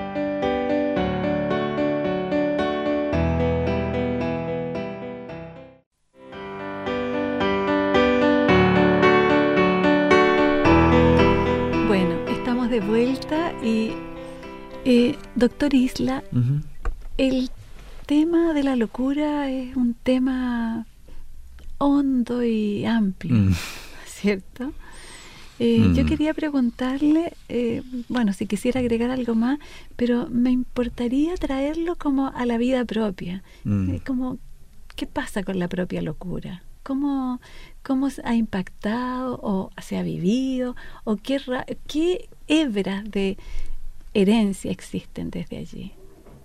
Speaker 2: Bueno, estamos de vuelta y eh, doctor Isla,
Speaker 3: uh-huh.
Speaker 2: el tema de la locura es un tema hondo y amplio,
Speaker 3: mm.
Speaker 2: ¿cierto? Eh,
Speaker 3: Mm.
Speaker 2: Yo quería preguntarle, eh, bueno, si quisiera agregar algo más, pero me importaría traerlo como a la vida propia.
Speaker 3: Mm.
Speaker 2: Eh, como, ¿qué pasa con la propia locura? ¿Cómo, cómo se ha impactado o se ha vivido? ¿O qué, ra- qué hebras de herencia existen desde allí?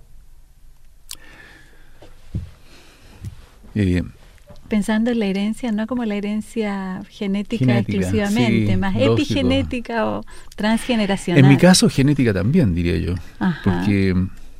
Speaker 3: Eh,
Speaker 2: Pensando en la herencia, no como la herencia genética,
Speaker 3: Genética,
Speaker 2: exclusivamente,
Speaker 3: sí,
Speaker 2: más
Speaker 3: lógico.
Speaker 2: epigenética o transgeneracional.
Speaker 3: en mi caso, genética también, diría yo.
Speaker 2: Ajá.
Speaker 3: Porque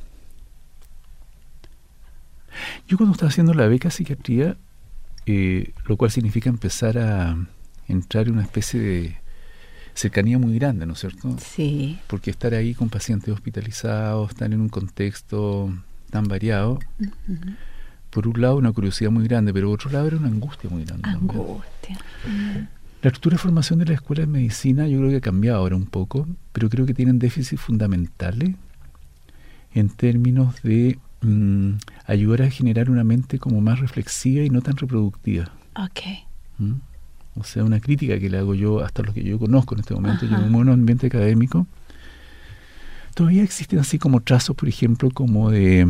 Speaker 3: yo cuando estaba haciendo la beca psiquiatría, eh, lo cual significa empezar a entrar en una especie de cercanía muy grande, ¿no es cierto?
Speaker 2: Sí.
Speaker 3: Porque estar ahí con pacientes hospitalizados, estar en un contexto tan variado,
Speaker 2: Ujú.
Speaker 3: por un lado una curiosidad muy grande, pero por otro lado era una angustia muy grande. también.
Speaker 2: Angustia. Mm.
Speaker 3: La estructura de formación de la escuela de medicina yo creo que ha cambiado ahora un poco, pero creo que tienen déficits fundamentales en términos de mm, ayudar a generar una mente como más reflexiva y no tan reproductiva.
Speaker 2: Ok.
Speaker 3: ¿Mm? O sea, una crítica que le hago yo hasta lo que yo conozco en este momento.
Speaker 2: Ajá.
Speaker 3: Yo me muevo en un ambiente académico. Todavía existen así como trazos, por ejemplo, como de,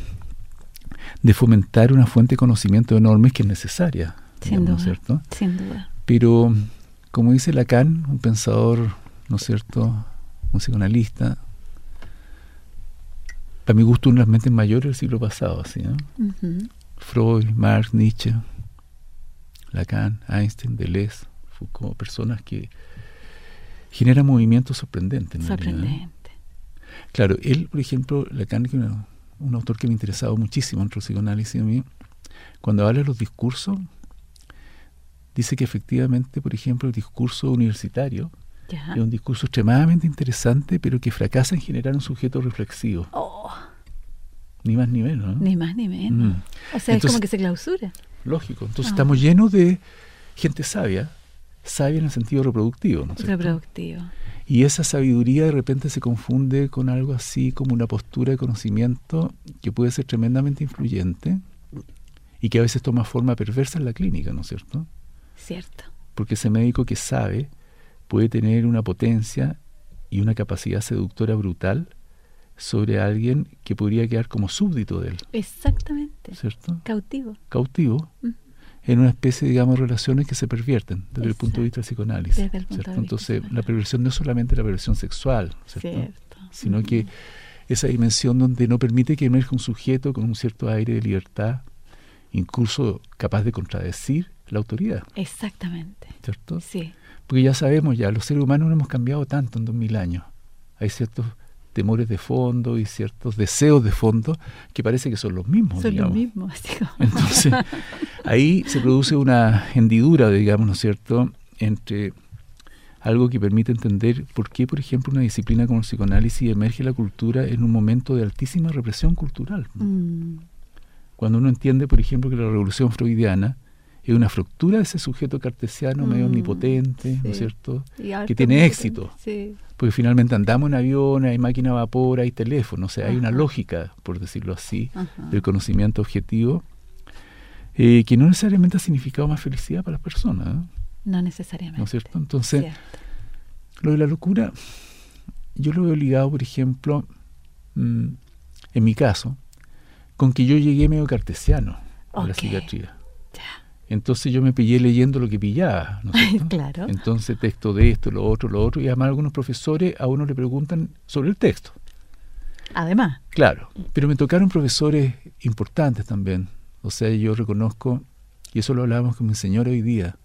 Speaker 3: de fomentar una fuente de conocimiento enorme que es necesaria,
Speaker 2: Sin
Speaker 3: digamos, ¿no es
Speaker 2: duda.
Speaker 3: cierto?
Speaker 2: Sin duda.
Speaker 3: Pero, como dice Lacan, un pensador, ¿no es cierto?, un psicoanalista, para mi gusto, una de las mentes mayores del siglo pasado, así, ¿no?
Speaker 2: Ujú.
Speaker 3: Freud, Marx, Nietzsche, Lacan, Einstein, Deleuze, Foucault, personas que generan movimientos sorprendentes. ¿no?
Speaker 2: Sorprendente.
Speaker 3: Claro, él, por ejemplo, Lacan, que es una- un autor que me ha interesado muchísimo entre el psicoanálisis a mí, cuando habla de los discursos, dice que efectivamente, por ejemplo, el discurso universitario
Speaker 2: Ya.
Speaker 3: es un discurso extremadamente interesante, pero que fracasa en generar un sujeto reflexivo,
Speaker 2: Oh,
Speaker 3: ni más ni menos. ¿no?
Speaker 2: ni más ni menos.
Speaker 3: Mm.
Speaker 2: O sea, es
Speaker 3: Entonces-
Speaker 2: como que se clausura.
Speaker 3: Lógico. Entonces
Speaker 2: Ah.
Speaker 3: estamos llenos de gente sabia, sabia en el sentido reproductivo, ¿no es cierto?
Speaker 2: Reproductivo.
Speaker 3: Y esa sabiduría de repente se confunde con algo así como una postura de conocimiento que puede ser tremendamente influyente y que a veces toma forma perversa en la clínica, ¿no es cierto?
Speaker 2: Cierto.
Speaker 3: Porque ese médico que sabe puede tener una potencia y una capacidad seductora brutal sobre alguien que podría quedar como súbdito de él,
Speaker 2: Exactamente.
Speaker 3: ¿cierto?
Speaker 2: Cautivo.
Speaker 3: Cautivo,
Speaker 2: Mm.
Speaker 3: en una especie, digamos, de relaciones que se pervierten desde el punto de vista del psicoanálisis.
Speaker 2: Desde el punto
Speaker 3: ¿cierto?
Speaker 2: de vista
Speaker 3: Entonces, la
Speaker 2: psicoanalítico.
Speaker 3: perversión no es solamente la perversión sexual, ¿cierto?
Speaker 2: Cierto.
Speaker 3: Sino
Speaker 2: Ujú.
Speaker 3: que esa dimensión donde no permite que emerja un sujeto con un cierto aire de libertad, incluso capaz de contradecir la autoridad,
Speaker 2: Exactamente.
Speaker 3: ¿cierto?
Speaker 2: Sí.
Speaker 3: Porque ya sabemos, ya los seres humanos no hemos cambiado tanto en dos mil años. Hay ciertos temores de fondo y ciertos deseos de fondo que parece que son los mismos.
Speaker 2: Son lo
Speaker 3: digamos.
Speaker 2: mismo. Así como-
Speaker 3: Entonces, ahí se produce una hendidura, digamos, ¿no es cierto?, entre algo que permite entender por qué, por ejemplo, una disciplina como el psicoanálisis emerge la cultura en un momento de altísima represión cultural.
Speaker 2: Mm.
Speaker 3: Cuando uno entiende, por ejemplo, que la revolución freudiana es una fractura de ese sujeto cartesiano medio
Speaker 2: Mm,
Speaker 3: omnipotente, ¿no es
Speaker 2: sí.
Speaker 3: cierto?,
Speaker 2: Y harto
Speaker 3: que tiene
Speaker 2: omnipotente.
Speaker 3: éxito.
Speaker 2: Sí.
Speaker 3: Porque finalmente andamos en avión, hay máquina a vapor, hay teléfono, o sea, hay una
Speaker 2: Ajá.
Speaker 3: lógica, por decirlo así,
Speaker 2: Ajá.
Speaker 3: del conocimiento objetivo, eh, que no necesariamente ha significado más felicidad para las personas, ¿no?
Speaker 2: No necesariamente.
Speaker 3: ¿No es cierto? Entonces,
Speaker 2: Cierto.
Speaker 3: lo de la locura, yo lo veo ligado, por ejemplo, mm, en mi caso, con que yo llegué medio cartesiano a la
Speaker 2: Ok.
Speaker 3: psiquiatría.
Speaker 2: Ya.
Speaker 3: Entonces yo me pillé leyendo lo que pillaba, ¿no es cierto?
Speaker 2: Claro.
Speaker 3: Entonces texto de esto, lo otro, lo otro, y además algunos profesores a uno le preguntan sobre el texto.
Speaker 2: Además.
Speaker 3: Claro, pero me tocaron profesores importantes también. O sea, yo reconozco, y eso lo hablábamos con mi señora hoy día,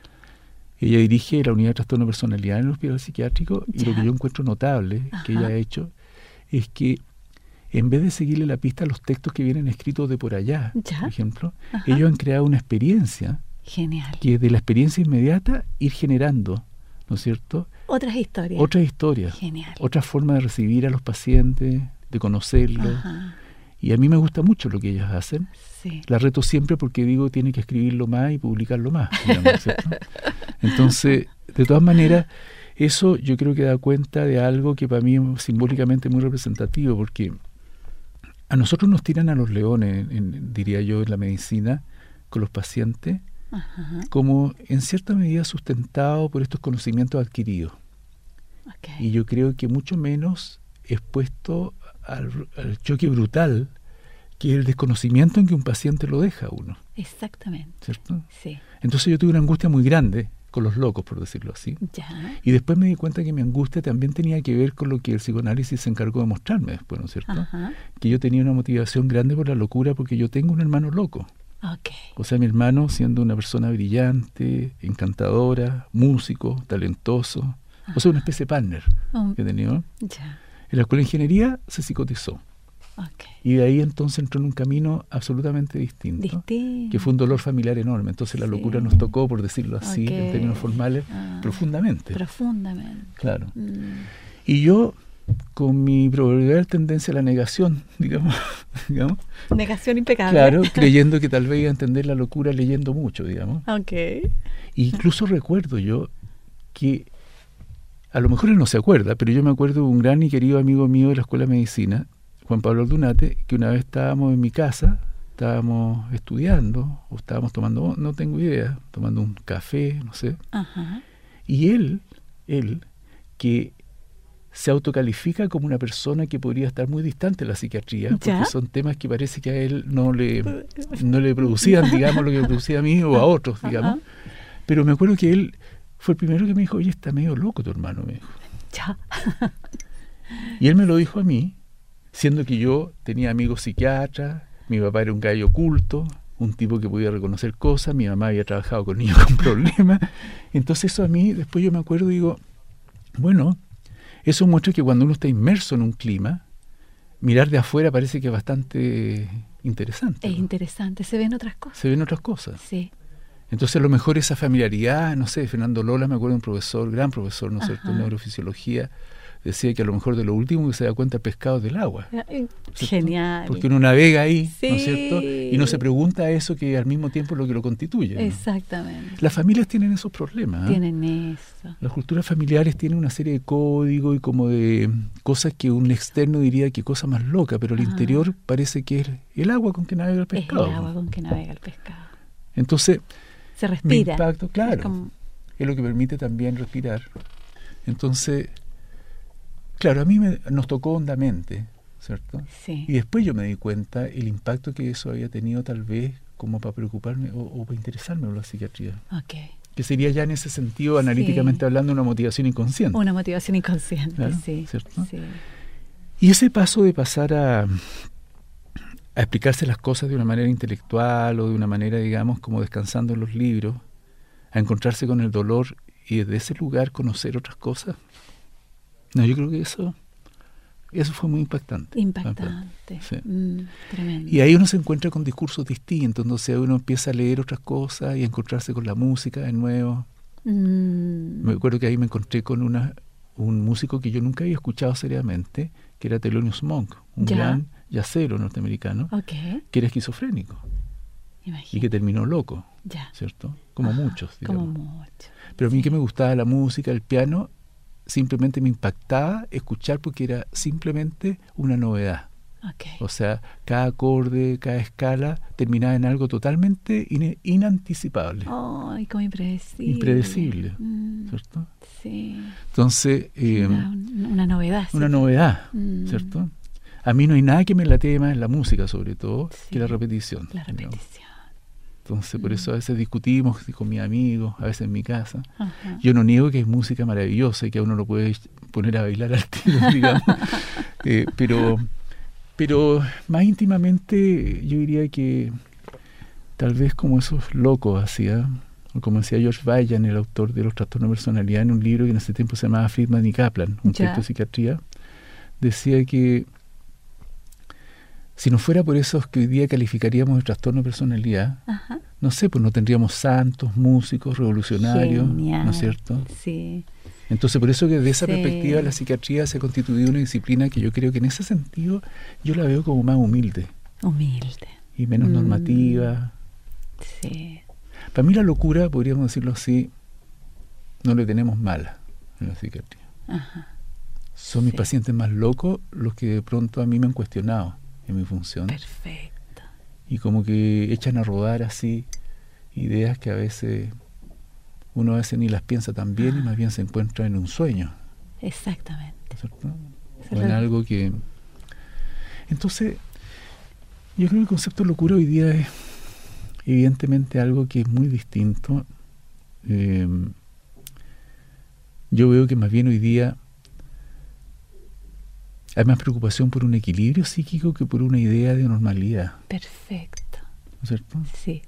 Speaker 3: ella dirige la unidad de trastorno de personalidad en el hospital psiquiátrico, y lo
Speaker 2: Ya.
Speaker 3: que yo encuentro notable que
Speaker 2: Ajá.
Speaker 3: ella ha hecho es que en vez de seguirle la pista a los textos que vienen escritos de por allá,
Speaker 2: Ya.
Speaker 3: por ejemplo,
Speaker 2: Ajá.
Speaker 3: ellos han creado una experiencia
Speaker 2: Genial.
Speaker 3: que de la experiencia inmediata ir generando, ¿no es cierto?,
Speaker 2: Otras historias.
Speaker 3: otra historia,
Speaker 2: Genial.
Speaker 3: otra forma de recibir a los pacientes, de conocerlos.
Speaker 2: Ajá.
Speaker 3: Y a mí me gusta mucho lo que ellas hacen.
Speaker 2: Sí.
Speaker 3: La reto siempre porque digo tiene que escribirlo más y publicarlo más, digamos, ¿cierto? Entonces, de todas maneras, eso yo creo que da cuenta de algo que para mí es simbólicamente muy representativo, porque a nosotros nos tiran a los leones, en- diría yo, en la medicina, con los pacientes,
Speaker 2: Ajá.
Speaker 3: como en cierta medida sustentado por estos conocimientos adquiridos.
Speaker 2: Okay.
Speaker 3: Y yo creo que mucho menos expuesto al, al choque brutal que es el desconocimiento en que un paciente lo deja a uno.
Speaker 2: Exactamente.
Speaker 3: ¿Cierto?
Speaker 2: Sí.
Speaker 3: Entonces yo tuve una angustia muy grande con los locos, por decirlo así.
Speaker 2: Ya.
Speaker 3: Y después me di cuenta que mi angustia también tenía que ver con lo que el psicoanálisis se encargó de mostrarme después, ¿no es cierto?
Speaker 2: Ajá.
Speaker 3: Que yo tenía una motivación grande por la locura porque yo tengo un hermano loco.
Speaker 2: Ok.
Speaker 3: O sea, mi hermano siendo una persona brillante, encantadora, músico, talentoso,
Speaker 2: Ajá.
Speaker 3: o sea, una especie de partner
Speaker 2: Um,
Speaker 3: que tenía.
Speaker 2: ya.
Speaker 3: En la escuela de ingeniería se psicotizó.
Speaker 2: Ok.
Speaker 3: Y de ahí entonces entró en un camino absolutamente distinto,
Speaker 2: Distinto.
Speaker 3: que fue un dolor familiar enorme. Entonces la
Speaker 2: Sí.
Speaker 3: locura nos tocó, por decirlo así,
Speaker 2: Ok.
Speaker 3: en términos formales,
Speaker 2: Ah,
Speaker 3: profundamente.
Speaker 2: Profundamente.
Speaker 3: Claro.
Speaker 2: Mm.
Speaker 3: Y yo, con mi proverbial tendencia a la negación, digamos, digamos
Speaker 2: Negación impecable.
Speaker 3: claro, creyendo que tal vez iba a entender la locura leyendo mucho, digamos.
Speaker 2: Ok.
Speaker 3: E incluso recuerdo yo que, a lo mejor él no se acuerda, pero yo me acuerdo de un gran y querido amigo mío de la Escuela de Medicina, Juan Pablo Aldunate, que una vez estábamos en mi casa, estábamos estudiando, o estábamos tomando, no tengo idea, tomando un café, no sé,
Speaker 2: Ajá.
Speaker 3: y él, él, que se autocalifica como una persona que podría estar muy distante de la psiquiatría, porque
Speaker 2: ¿Ya?
Speaker 3: son temas que parece que a él no le, no le producían, digamos, lo que me producía a mí o a otros, digamos.
Speaker 2: Ajá.
Speaker 3: Pero me acuerdo que él fue el primero que me dijo, oye, está medio loco tu hermano, me dijo.
Speaker 2: Ya.
Speaker 3: Y él me lo dijo a mí, siendo que yo tenía amigos psiquiatras, mi papá era un gallo oculto, un tipo que podía reconocer cosas, mi mamá había trabajado con niños con problemas. Entonces eso a mí, después yo me acuerdo y digo, bueno, eso muestra que cuando uno está inmerso en un clima, mirar de afuera parece que es bastante interesante.
Speaker 2: Es
Speaker 3: ¿no?
Speaker 2: interesante. Se ven otras cosas.
Speaker 3: Se ven otras cosas.
Speaker 2: Sí.
Speaker 3: Entonces a lo mejor esa familiaridad, no sé, Fernando Lola, me acuerdo de un profesor, gran profesor, ¿no es cierto?,
Speaker 2: Ajá.
Speaker 3: de neurofisiología, decía que a lo mejor de lo último que se da cuenta el pescado es del agua.
Speaker 2: Eh,
Speaker 3: ¿cierto?
Speaker 2: Genial.
Speaker 3: Porque uno navega ahí, ¿no es
Speaker 2: Sí.
Speaker 3: cierto? Y no se pregunta eso que al mismo tiempo es lo que lo constituye, ¿no?
Speaker 2: Exactamente.
Speaker 3: Las familias tienen esos problemas. ¿eh?
Speaker 2: Tienen eso.
Speaker 3: Las culturas familiares tienen una serie de códigos y como de cosas que un externo diría que cosa más loca, pero el
Speaker 2: Ajá.
Speaker 3: interior parece que es el agua con que navega el pescado.
Speaker 2: Es el agua con que navega el pescado.
Speaker 3: Entonces,
Speaker 2: Se
Speaker 3: mi
Speaker 2: respira.
Speaker 3: impacto, claro,
Speaker 2: Es como-
Speaker 3: es lo que permite también respirar. Entonces, claro, a mí me, nos tocó hondamente, ¿cierto?
Speaker 2: Sí.
Speaker 3: Y después yo me di cuenta el impacto que eso había tenido tal vez como para preocuparme o, o para interesarme por la psiquiatría.
Speaker 2: Ok.
Speaker 3: Que sería ya en ese sentido, analíticamente
Speaker 2: Sí.
Speaker 3: hablando, una motivación inconsciente.
Speaker 2: Una motivación inconsciente,
Speaker 3: Claro,
Speaker 2: sí.
Speaker 3: ¿cierto?
Speaker 2: Sí.
Speaker 3: Y ese paso de pasar a, a explicarse las cosas de una manera intelectual o de una manera, digamos, como descansando en los libros, a encontrarse con el dolor y desde ese lugar conocer otras cosas. No, yo creo que eso, eso fue muy impactante.
Speaker 2: Impactante.
Speaker 3: Sí.
Speaker 2: Mm, tremendo.
Speaker 3: Y ahí uno se encuentra con discursos distintos, entonces uno empieza a leer otras cosas y a encontrarse con la música de nuevo.
Speaker 2: Mm,
Speaker 3: Me acuerdo que ahí me encontré con una, un músico que yo nunca había escuchado seriamente, que era Thelonious Monk, un
Speaker 2: Ya.
Speaker 3: gran yacero norteamericano,
Speaker 2: ok.
Speaker 3: que era esquizofrénico y
Speaker 2: Imagínate.
Speaker 3: que terminó loco,
Speaker 2: Ya.
Speaker 3: ¿cierto? Como
Speaker 2: Ajá,
Speaker 3: muchos, digamos.
Speaker 2: Como muchos.
Speaker 3: Pero a mí
Speaker 2: sí.
Speaker 3: que me gustaba la música, el piano, simplemente me impactaba escuchar porque era simplemente una novedad.
Speaker 2: Ok.
Speaker 3: O sea, cada acorde, cada escala terminaba en algo totalmente in- inanticipable,
Speaker 2: Ay, como impredecible.
Speaker 3: impredecible,
Speaker 2: Mm,
Speaker 3: ¿cierto?
Speaker 2: sí.
Speaker 3: Entonces, eh,
Speaker 2: una, una novedad.
Speaker 3: una
Speaker 2: sí.
Speaker 3: novedad,
Speaker 2: Mm,
Speaker 3: ¿cierto? A mí no hay nada que me late más en la música, sobre todo,
Speaker 2: Sí,
Speaker 3: que la repetición.
Speaker 2: La
Speaker 3: digamos.
Speaker 2: repetición.
Speaker 3: Entonces, por
Speaker 2: Mm.
Speaker 3: eso a veces discutimos con mis amigos, a veces en mi casa.
Speaker 2: Ajá.
Speaker 3: Yo no niego que es música maravillosa y que a uno lo puede poner a bailar al tiro, digamos. Eh, pero, pero más íntimamente yo diría que tal vez como esos locos hacían, o como decía George Vaillant, el autor de Los trastornos de personalidad, en un libro que en ese tiempo se llamaba Friedman y Kaplan, un
Speaker 2: Ya.
Speaker 3: texto de psiquiatría, decía que si no fuera por esos que hoy día calificaríamos de trastorno de personalidad,
Speaker 2: Ajá.
Speaker 3: no sé, pues no tendríamos santos, músicos, revolucionarios,
Speaker 2: Genial.
Speaker 3: ¿no es cierto?
Speaker 2: Sí.
Speaker 3: Entonces, por eso que desde esa
Speaker 2: Sí.
Speaker 3: perspectiva la psiquiatría se ha constituido una disciplina que yo creo que en ese sentido yo la veo como más humilde
Speaker 2: Humilde.
Speaker 3: y menos
Speaker 2: Mm.
Speaker 3: normativa.
Speaker 2: Sí.
Speaker 3: Para mí la locura, podríamos decirlo así, no le tenemos mala en la psiquiatría.
Speaker 2: Ajá.
Speaker 3: Son mis
Speaker 2: Sí.
Speaker 3: pacientes más locos los que de pronto a mí me han cuestionado en mi función
Speaker 2: Perfecto.
Speaker 3: y como que echan a rodar así ideas que a veces uno a veces ni las piensa tan bien ah. y más bien se encuentra en un sueño.
Speaker 2: Exactamente.
Speaker 3: ¿Cierto? O en algo que... Entonces, yo creo que el concepto de locura hoy día es evidentemente algo que es muy distinto. Eh, yo veo que más bien hoy día hay más preocupación por un equilibrio psíquico que por una idea de normalidad.
Speaker 2: Perfecto.
Speaker 3: ¿No es cierto?
Speaker 2: Sí.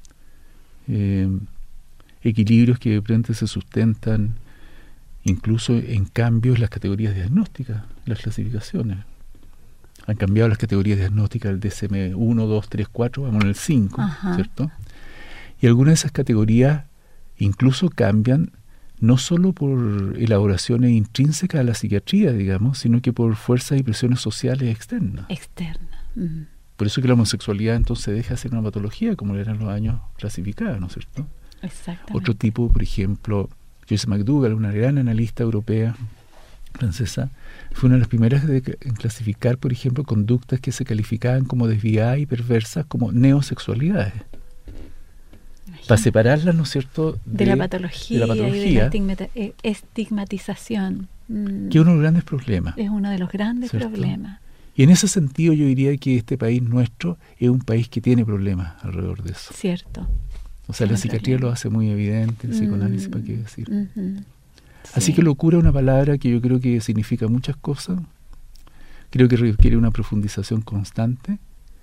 Speaker 3: Eh, equilibrios que de repente se sustentan incluso en cambios en las categorías diagnósticas, las clasificaciones. Han cambiado las categorías diagnósticas del D S M uno, dos, tres, cuatro, vamos en el cinco, Ajá. ¿cierto? Y algunas de esas categorías incluso cambian no solo por elaboraciones intrínsecas a la psiquiatría, digamos, sino que por fuerzas y presiones sociales externas.
Speaker 2: Externas. Uh-huh.
Speaker 3: Por eso que la homosexualidad entonces deja de ser una patología, como eran los años clasificadas, ¿no es cierto?
Speaker 2: Exactamente.
Speaker 3: Otro tipo, por ejemplo, Joyce McDougall, una gran analista europea, francesa, fue una de las primeras de, en clasificar, por ejemplo, conductas que se calificaban como desviadas y perversas como neosexualidades. Imagínate. Para separarlas, ¿no es cierto?,
Speaker 2: de, de la patología, de la patología y de la estigmata, estigmatización. Mm.
Speaker 3: Que es uno de los grandes problemas.
Speaker 2: Es uno de los grandes
Speaker 3: ¿cierto?
Speaker 2: problemas.
Speaker 3: Y en ese sentido yo diría que este país nuestro es un país que tiene problemas alrededor de eso.
Speaker 2: Cierto.
Speaker 3: O sea, la psiquiatría problema. Lo hace muy evidente, el psicoanálisis, mm. ¿para qué decir?
Speaker 2: Uh-huh. Sí.
Speaker 3: Así que locura es una palabra que yo creo que significa muchas cosas. Creo que requiere una profundización constante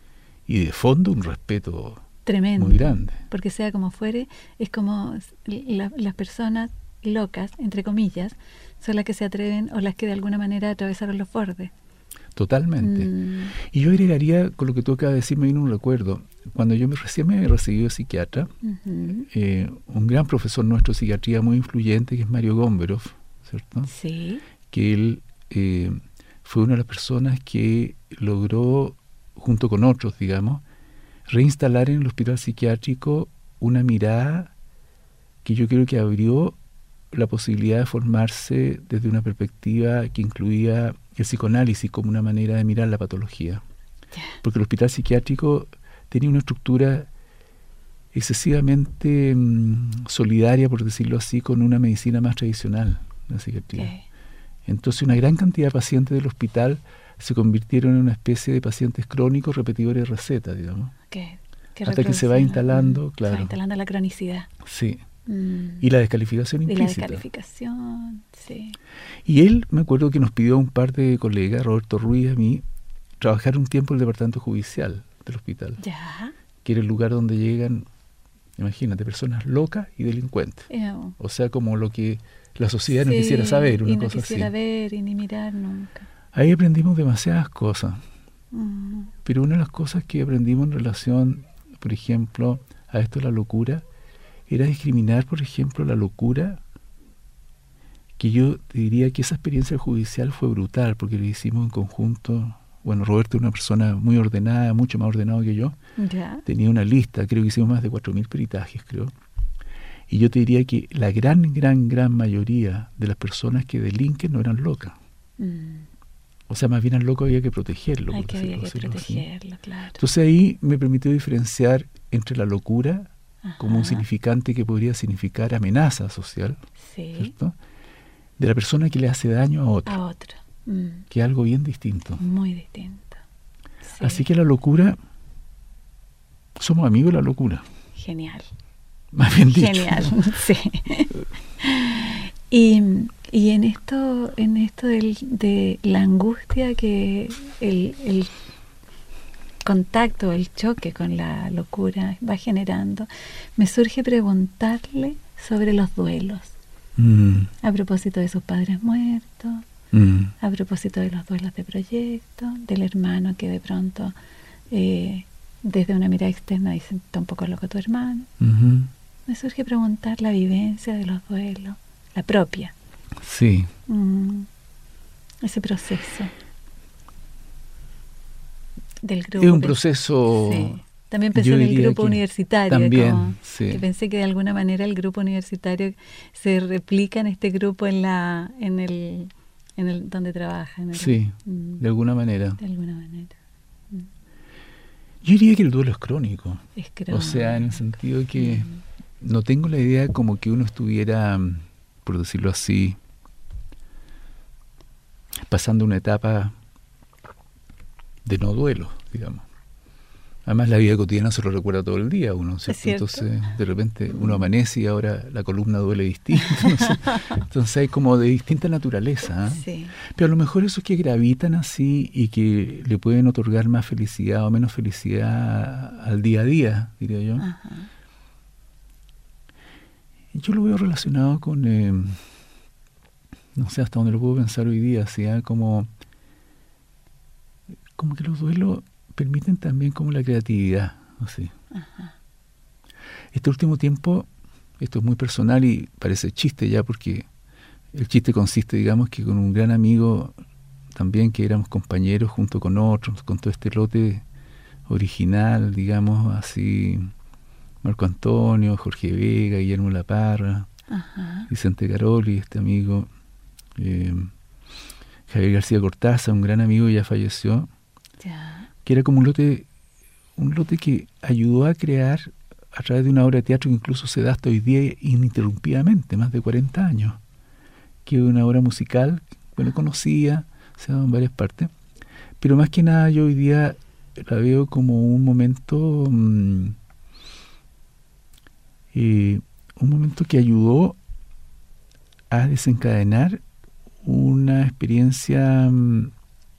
Speaker 3: y de fondo un respeto
Speaker 2: tremendo,
Speaker 3: muy grande.
Speaker 2: Porque sea como fuere, es como la, las personas locas, entre comillas, son las que se atreven o las que de alguna manera atravesaron los bordes.
Speaker 3: Totalmente.
Speaker 2: Mm.
Speaker 3: Y yo agregaría, con lo que tú acabas de decir, me vino un recuerdo. Cuando yo me, recién me recibí de psiquiatra, uh-huh. eh, un gran profesor nuestro de psiquiatría muy influyente, que es Mario Gomberov, ¿cierto?
Speaker 2: Sí.
Speaker 3: Que él eh, fue una de las personas que logró, junto con otros, digamos, reinstalar en el hospital psiquiátrico una mirada que yo creo que abrió la posibilidad de formarse desde una perspectiva que incluía el psicoanálisis como una manera de mirar la patología. Yeah. Porque el hospital psiquiátrico tenía una estructura excesivamente mmm, solidaria, por decirlo así, con una medicina más tradicional, la psiquiatría. Okay. Entonces una gran cantidad de pacientes del hospital se convirtieron en una especie de pacientes crónicos repetidores de recetas, digamos.
Speaker 2: Okay.
Speaker 3: Hasta que se va instalando,
Speaker 2: mm,
Speaker 3: claro.
Speaker 2: Se va instalando la cronicidad.
Speaker 3: Sí.
Speaker 2: Mm.
Speaker 3: Y la descalificación implícita.
Speaker 2: Y la descalificación, sí.
Speaker 3: Y él, me acuerdo que nos pidió a un par de colegas, Roberto Ruiz y a mí, trabajar un tiempo en el departamento judicial del hospital.
Speaker 2: Ya.
Speaker 3: Que era el lugar donde llegan, imagínate, personas locas y delincuentes.
Speaker 2: Ew.
Speaker 3: O sea, como lo que la sociedad
Speaker 2: sí,
Speaker 3: no quisiera saber, una
Speaker 2: y no
Speaker 3: cosa
Speaker 2: quisiera
Speaker 3: así.
Speaker 2: ver y ni mirar nunca.
Speaker 3: Ahí aprendimos demasiadas cosas.
Speaker 2: Mm.
Speaker 3: Pero una de las cosas que aprendimos en relación, por ejemplo, a esto de la locura, era discriminar, por ejemplo, la locura, que yo diría que esa experiencia judicial fue brutal, porque lo hicimos en conjunto. Bueno, Roberto es una persona muy ordenada, mucho más ordenado que yo.
Speaker 2: ¿Ya?
Speaker 3: Tenía una lista, creo que hicimos más de cuatro mil peritajes, creo. Y yo te diría que la gran, gran, gran mayoría de las personas que delinquen no eran locas.
Speaker 2: Mm.
Speaker 3: O sea, más bien al loco había que protegerlo.
Speaker 2: Hay que, había que
Speaker 3: así.
Speaker 2: protegerlo, claro.
Speaker 3: Entonces ahí me permitió diferenciar entre la locura,
Speaker 2: Ajá.
Speaker 3: como un significante que podría significar amenaza social,
Speaker 2: sí.
Speaker 3: ¿cierto?, de la persona que le hace daño a otra.
Speaker 2: A otra. Mm.
Speaker 3: Que es algo bien distinto.
Speaker 2: Muy distinto. Sí.
Speaker 3: Así que la locura, somos amigos de la locura.
Speaker 2: Genial.
Speaker 3: Más bien dicho.
Speaker 2: Genial, sí. Y, y en esto, en esto del, de la angustia que el, el contacto, el choque con la locura va generando, me surge preguntarle sobre los duelos.
Speaker 3: Mm.
Speaker 2: A propósito de sus padres muertos,
Speaker 3: mm.
Speaker 2: a propósito de los duelos de proyecto, del hermano que de pronto, eh, desde una mirada externa, dice, está un poco loco tu hermano.
Speaker 3: Mm-hmm.
Speaker 2: Me surge preguntar la vivencia de los duelos, la propia.
Speaker 3: Sí.
Speaker 2: Mm, ese proceso del grupo.
Speaker 3: Es un proceso...
Speaker 2: Sí. También pensé en el grupo universitario.
Speaker 3: También,
Speaker 2: como
Speaker 3: sí.
Speaker 2: Que pensé que de alguna manera el grupo universitario se replica en este grupo en la en el en el donde trabaja. En el,
Speaker 3: sí,
Speaker 2: mm,
Speaker 3: de alguna manera.
Speaker 2: De alguna manera.
Speaker 3: Yo diría que el duelo es crónico.
Speaker 2: Es crónico.
Speaker 3: O sea, en el sentido de que
Speaker 2: mm.
Speaker 3: no tengo la idea como que uno estuviera, por decirlo así, pasando una etapa de no duelo, digamos. Además, la vida cotidiana se lo recuerda todo el día uno, ¿cierto? Entonces, de repente, uno amanece y ahora la columna duele distinto. No sé. Entonces, hay como de distinta naturaleza. ¿eh?
Speaker 2: Sí.
Speaker 3: Pero a lo mejor esos que gravitan así y que le pueden otorgar más felicidad o menos felicidad al día a día, diría yo.
Speaker 2: Ajá.
Speaker 3: Yo lo veo relacionado con, eh, no sé hasta dónde lo puedo pensar hoy día, ¿sí? ¿eh? como, como que los duelos permiten también como la creatividad, así.
Speaker 2: Ajá.
Speaker 3: Este último tiempo, esto es muy personal y parece chiste ya, porque el chiste consiste, digamos, que con un gran amigo también, que éramos compañeros junto con otros, con todo este lote original, digamos, así, Marco Antonio, Jorge Vega, Guillermo Laparra,
Speaker 2: Ajá.
Speaker 3: Vicente Caroli, este amigo, eh, Javier García Cortázar, un gran amigo, ya falleció,
Speaker 2: Ya.
Speaker 3: que era como un lote, un lote que ayudó a crear a través de una obra de teatro que incluso se da hasta hoy día ininterrumpidamente, más de cuarenta años, que es una obra musical, bueno, conocida, se ha dado en varias partes, pero más que nada yo hoy día la veo como un momento, mmm, eh, un momento que ayudó a desencadenar una experiencia mmm,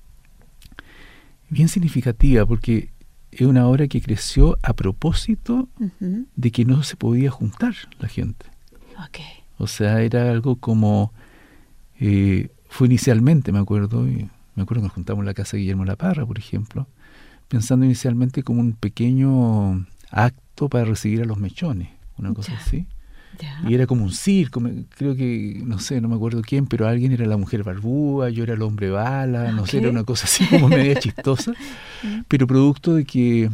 Speaker 3: bien significativa, porque es una obra que creció a propósito
Speaker 2: Uh-huh.
Speaker 3: de que no se podía juntar la gente.
Speaker 2: Ok.
Speaker 3: O sea, era algo como, eh, fue inicialmente, me acuerdo, y me acuerdo que nos juntamos en la casa de Guillermo Laparra, por ejemplo, pensando inicialmente como un pequeño acto para recibir a los mechones, una cosa
Speaker 2: Ya.
Speaker 3: así.
Speaker 2: Ya.
Speaker 3: Y era como un circo, me- creo que, no sé, no me acuerdo quién, pero alguien era la mujer barbúa, yo era el hombre bala, no sé,
Speaker 2: Ok.
Speaker 3: era una cosa así como media chistosa, pero producto de que,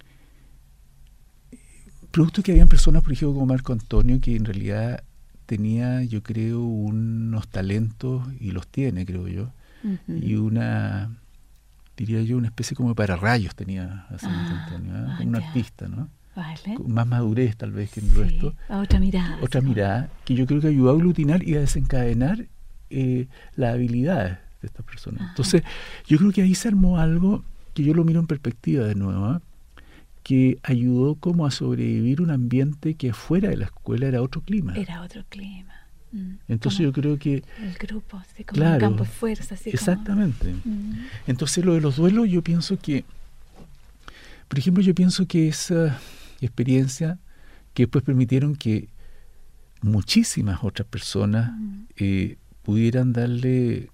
Speaker 3: producto de que habían personas, por ejemplo, como Marco Antonio, que en realidad tenía, yo creo, unos talentos, y los tiene, creo yo,
Speaker 2: Uh-huh.
Speaker 3: y una, diría yo, una especie como de pararrayos tenía así Marco
Speaker 2: Ah,
Speaker 3: Antonio, ¿eh?
Speaker 2: ah,
Speaker 3: Como un
Speaker 2: ya.
Speaker 3: artista, ¿no?
Speaker 2: Vale.
Speaker 3: Con más madurez tal vez que en el
Speaker 2: Sí,
Speaker 3: resto.
Speaker 2: a otra mirada.
Speaker 3: Otra
Speaker 2: sí.
Speaker 3: mirada que yo creo que ayudó a aglutinar y a desencadenar eh, las habilidades de estas personas.
Speaker 2: Ajá.
Speaker 3: Entonces, yo creo que ahí se armó algo que yo lo miro en perspectiva de nuevo, ¿eh? Que ayudó como a sobrevivir un ambiente que fuera de la escuela era otro clima.
Speaker 2: Era otro clima. Mm.
Speaker 3: Entonces
Speaker 2: Como
Speaker 3: yo creo que,
Speaker 2: el grupo, así como
Speaker 3: claro,
Speaker 2: un campo de fuerza, así
Speaker 3: exactamente.
Speaker 2: como... Mm.
Speaker 3: Entonces lo de los duelos yo pienso que, por ejemplo, yo pienso que esa experiencia que después permitieron que muchísimas otras personas
Speaker 2: Mm.
Speaker 3: eh, pudieran darle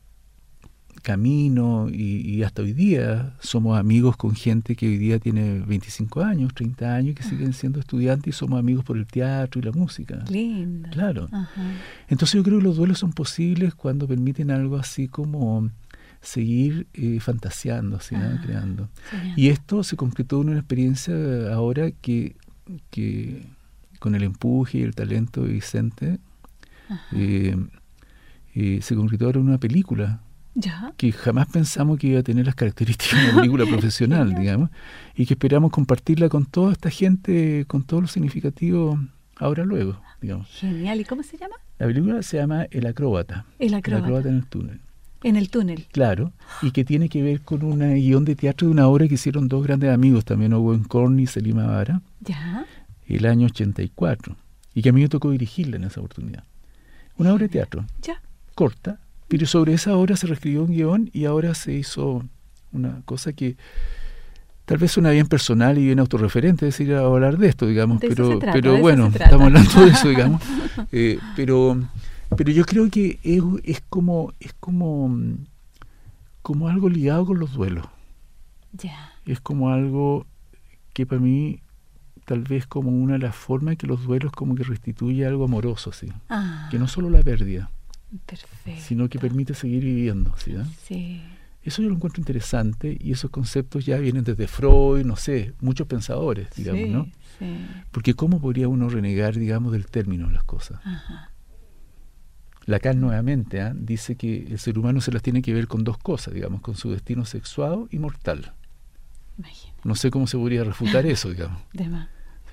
Speaker 3: camino y, y hasta hoy día somos amigos con gente que hoy día tiene veinticinco años, treinta años, que
Speaker 2: Ah.
Speaker 3: siguen siendo estudiantes y somos amigos por el teatro y la música.
Speaker 2: Lindo.
Speaker 3: Claro.
Speaker 2: Ajá.
Speaker 3: Entonces yo creo que los duelos son posibles cuando permiten algo así como seguir eh, fantaseando, así, ¿no?
Speaker 2: Ah,
Speaker 3: Creando.
Speaker 2: soñando.
Speaker 3: Y esto se concretó en una experiencia ahora que, que con el empuje y el talento de Vicente,
Speaker 2: Ajá.
Speaker 3: eh, eh, se concretó ahora en una película
Speaker 2: ¿Ya?
Speaker 3: que jamás pensamos que iba a tener las características de una película profesional,
Speaker 2: Genial.
Speaker 3: digamos, y que esperamos compartirla con toda esta gente, con todo lo significativo ahora luego, digamos.
Speaker 2: Genial. ¿Y cómo se llama?
Speaker 3: La película se llama El Acróbata.
Speaker 2: El acróbata.
Speaker 3: El Acróbata en el túnel.
Speaker 2: En el túnel.
Speaker 3: Claro, y que tiene que ver con un guión de teatro de una obra que hicieron dos grandes amigos, también Owen Corn y Selima Vara,
Speaker 2: ¿Ya?
Speaker 3: el año ochenta y cuatro, y que a mí me tocó dirigirla en esa oportunidad. Una obra de teatro,
Speaker 2: ¿Ya?
Speaker 3: corta, pero sobre esa obra se reescribió un guión y ahora se hizo una cosa que tal vez suena bien personal y bien autorreferente, es decir, a hablar de esto, digamos,
Speaker 2: De eso
Speaker 3: pero,
Speaker 2: se trata,
Speaker 3: pero
Speaker 2: de eso
Speaker 3: bueno,
Speaker 2: se trata.
Speaker 3: estamos hablando de eso, digamos, eh, pero, pero yo creo que es, es como, es como, mm, como algo ligado con los duelos,
Speaker 2: Ya.
Speaker 3: es como algo que para mí tal vez como una de las formas que los duelos como que restituye algo amoroso, ¿sí?
Speaker 2: Ah,
Speaker 3: Que no solo la pérdida,
Speaker 2: perfecto.
Speaker 3: sino que permite seguir viviendo, ¿sí? ¿eh?
Speaker 2: Sí.
Speaker 3: Eso yo lo encuentro interesante y esos conceptos ya vienen desde Freud, no sé, muchos pensadores, digamos,
Speaker 2: sí,
Speaker 3: ¿no?
Speaker 2: Sí.
Speaker 3: Porque ¿cómo podría uno renegar, digamos, del término de las cosas?
Speaker 2: Ajá.
Speaker 3: Lacan nuevamente ¿eh? dice que el ser humano se las tiene que ver con dos cosas, digamos, con su destino sexuado y mortal.
Speaker 2: Imagínate.
Speaker 3: No sé cómo se podría refutar eso, digamos.
Speaker 2: De más.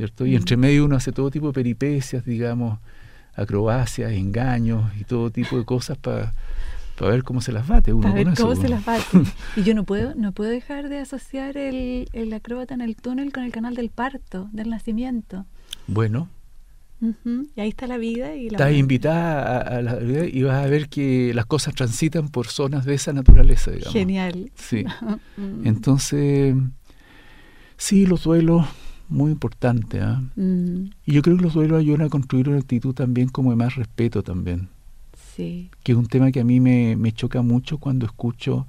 Speaker 3: ¿cierto? Y entre medio uno hace todo tipo de peripecias, digamos, acrobacias, engaños y todo tipo de cosas para para ver cómo se las bate uno
Speaker 2: para ver
Speaker 3: con eso.
Speaker 2: cómo se las bate. Y yo no puedo no puedo dejar de asociar el, el acróbata en el túnel con el canal del parto, del nacimiento.
Speaker 3: Bueno.
Speaker 2: Uh-huh. Y ahí está la vida. Y la
Speaker 3: Estás invitada a, a la vida y vas a ver que las cosas transitan por zonas de esa naturaleza, digamos.
Speaker 2: Genial.
Speaker 3: Sí. Entonces, sí, los duelos, muy importantes. ¿eh? Mm. Y yo creo que los duelos ayudan a construir una actitud también como de más respeto también.
Speaker 2: Sí.
Speaker 3: Que es un tema que a mí me, me choca mucho cuando escucho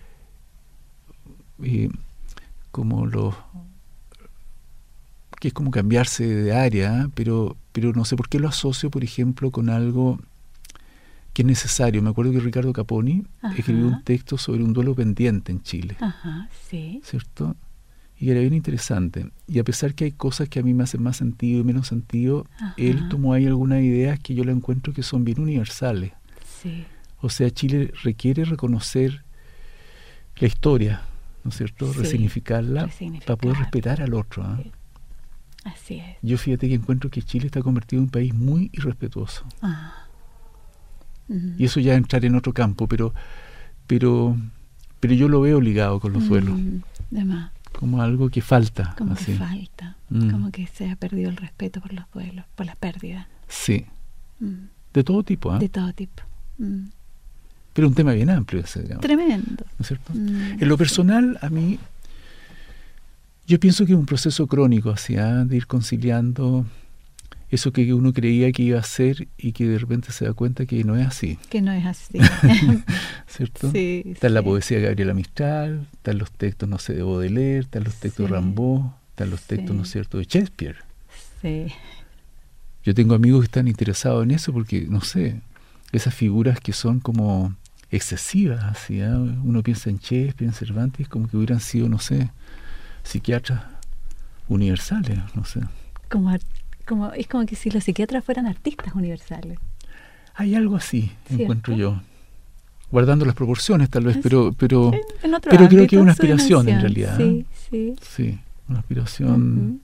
Speaker 3: eh, como los... que es como cambiarse de área, ¿eh? pero pero no sé por qué lo asocio, por ejemplo, con algo que es necesario. Me acuerdo que Ricardo Caponi Ajá. escribió un texto sobre un duelo pendiente en Chile.
Speaker 2: Ajá, sí.
Speaker 3: ¿Cierto? Y era bien interesante. Y a pesar que hay cosas que a mí me hacen más sentido y menos sentido, Ajá. él tomó ahí algunas ideas que yo le encuentro que son bien universales.
Speaker 2: Sí.
Speaker 3: O sea, Chile requiere reconocer la historia, ¿no es cierto? Sí. Resignificarla, Resignificar. para poder respetar al otro. ¿eh?
Speaker 2: Sí. Así es.
Speaker 3: Yo fíjate que encuentro que Chile está convertido en un país muy irrespetuoso. Ah. Uh-huh. Y eso ya entrar en otro campo, pero pero pero yo lo veo ligado con los uh-huh. duelos.
Speaker 2: Demás.
Speaker 3: Como algo que falta.
Speaker 2: Como
Speaker 3: así.
Speaker 2: que falta. Mm. Como que se ha perdido el respeto por los duelos, por las pérdidas.
Speaker 3: Sí. Mm. De todo tipo, ¿eh?
Speaker 2: De todo tipo. Mm.
Speaker 3: Pero un tema bien amplio ese, digamos.
Speaker 2: Tremendo.
Speaker 3: ¿No es cierto?
Speaker 2: Mm.
Speaker 3: En lo personal, a mí... Yo pienso que es un proceso crónico, así, ¿eh? De ir conciliando eso que uno creía que iba a ser y que de repente se da cuenta que no es así.
Speaker 2: Que no es así.
Speaker 3: ¿Cierto?
Speaker 2: Sí,
Speaker 3: está en
Speaker 2: sí.
Speaker 3: la poesía de Gabriela Mistral, están los textos, no sé, de Baudelaire, están los textos sí. de Rimbaud, están los textos, sí. ¿no es cierto?, de Shakespeare.
Speaker 2: Sí.
Speaker 3: Yo tengo amigos que están interesados en eso porque, no sé, esas figuras que son como excesivas, así, ¿eh? Uno piensa en Shakespeare, en Cervantes, como que hubieran sido, no sé, psiquiatras universales, no sé.
Speaker 2: Como, como es como que si los psiquiatras fueran artistas universales.
Speaker 3: Hay algo así,
Speaker 2: ¿cierto?
Speaker 3: Encuentro yo. Guardando las proporciones, tal vez, pero pero,
Speaker 2: en, en otro
Speaker 3: pero
Speaker 2: ámbito,
Speaker 3: creo que es una aspiración en realidad.
Speaker 2: Sí, sí.
Speaker 3: Sí, una aspiración.
Speaker 2: Uh-huh.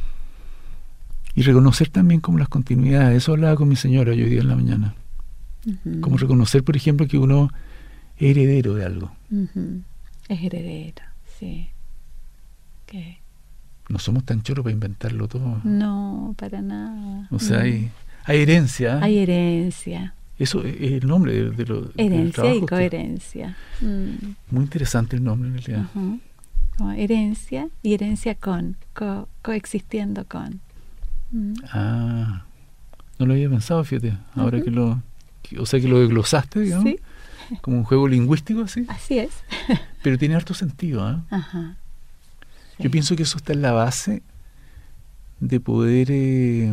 Speaker 3: Y reconocer también como las continuidades. Eso hablaba con mi señora yo hoy día en la mañana. Uh-huh. Como reconocer, por ejemplo, que uno es heredero de algo.
Speaker 2: Uh-huh. Es heredero, sí. ¿Qué?
Speaker 3: No somos tan choros para inventarlo todo.
Speaker 2: No, para nada.
Speaker 3: O sea,
Speaker 2: no.
Speaker 3: hay, hay herencia.
Speaker 2: Hay herencia.
Speaker 3: Eso es el nombre de, de lo
Speaker 2: herencia y coherencia.
Speaker 3: Mm. Muy interesante el nombre en realidad.
Speaker 2: Uh-huh. Como herencia y herencia con, co, coexistiendo con. Mm.
Speaker 3: Ah, no lo había pensado, fíjate. Ahora uh-huh. que lo, que, o sea que lo desglosaste, digamos.
Speaker 2: Sí.
Speaker 3: Como un juego lingüístico, así.
Speaker 2: Así es.
Speaker 3: Pero tiene harto sentido, ¿eh?
Speaker 2: Ajá. Sí.
Speaker 3: Yo pienso que eso está en la base de poder, eh,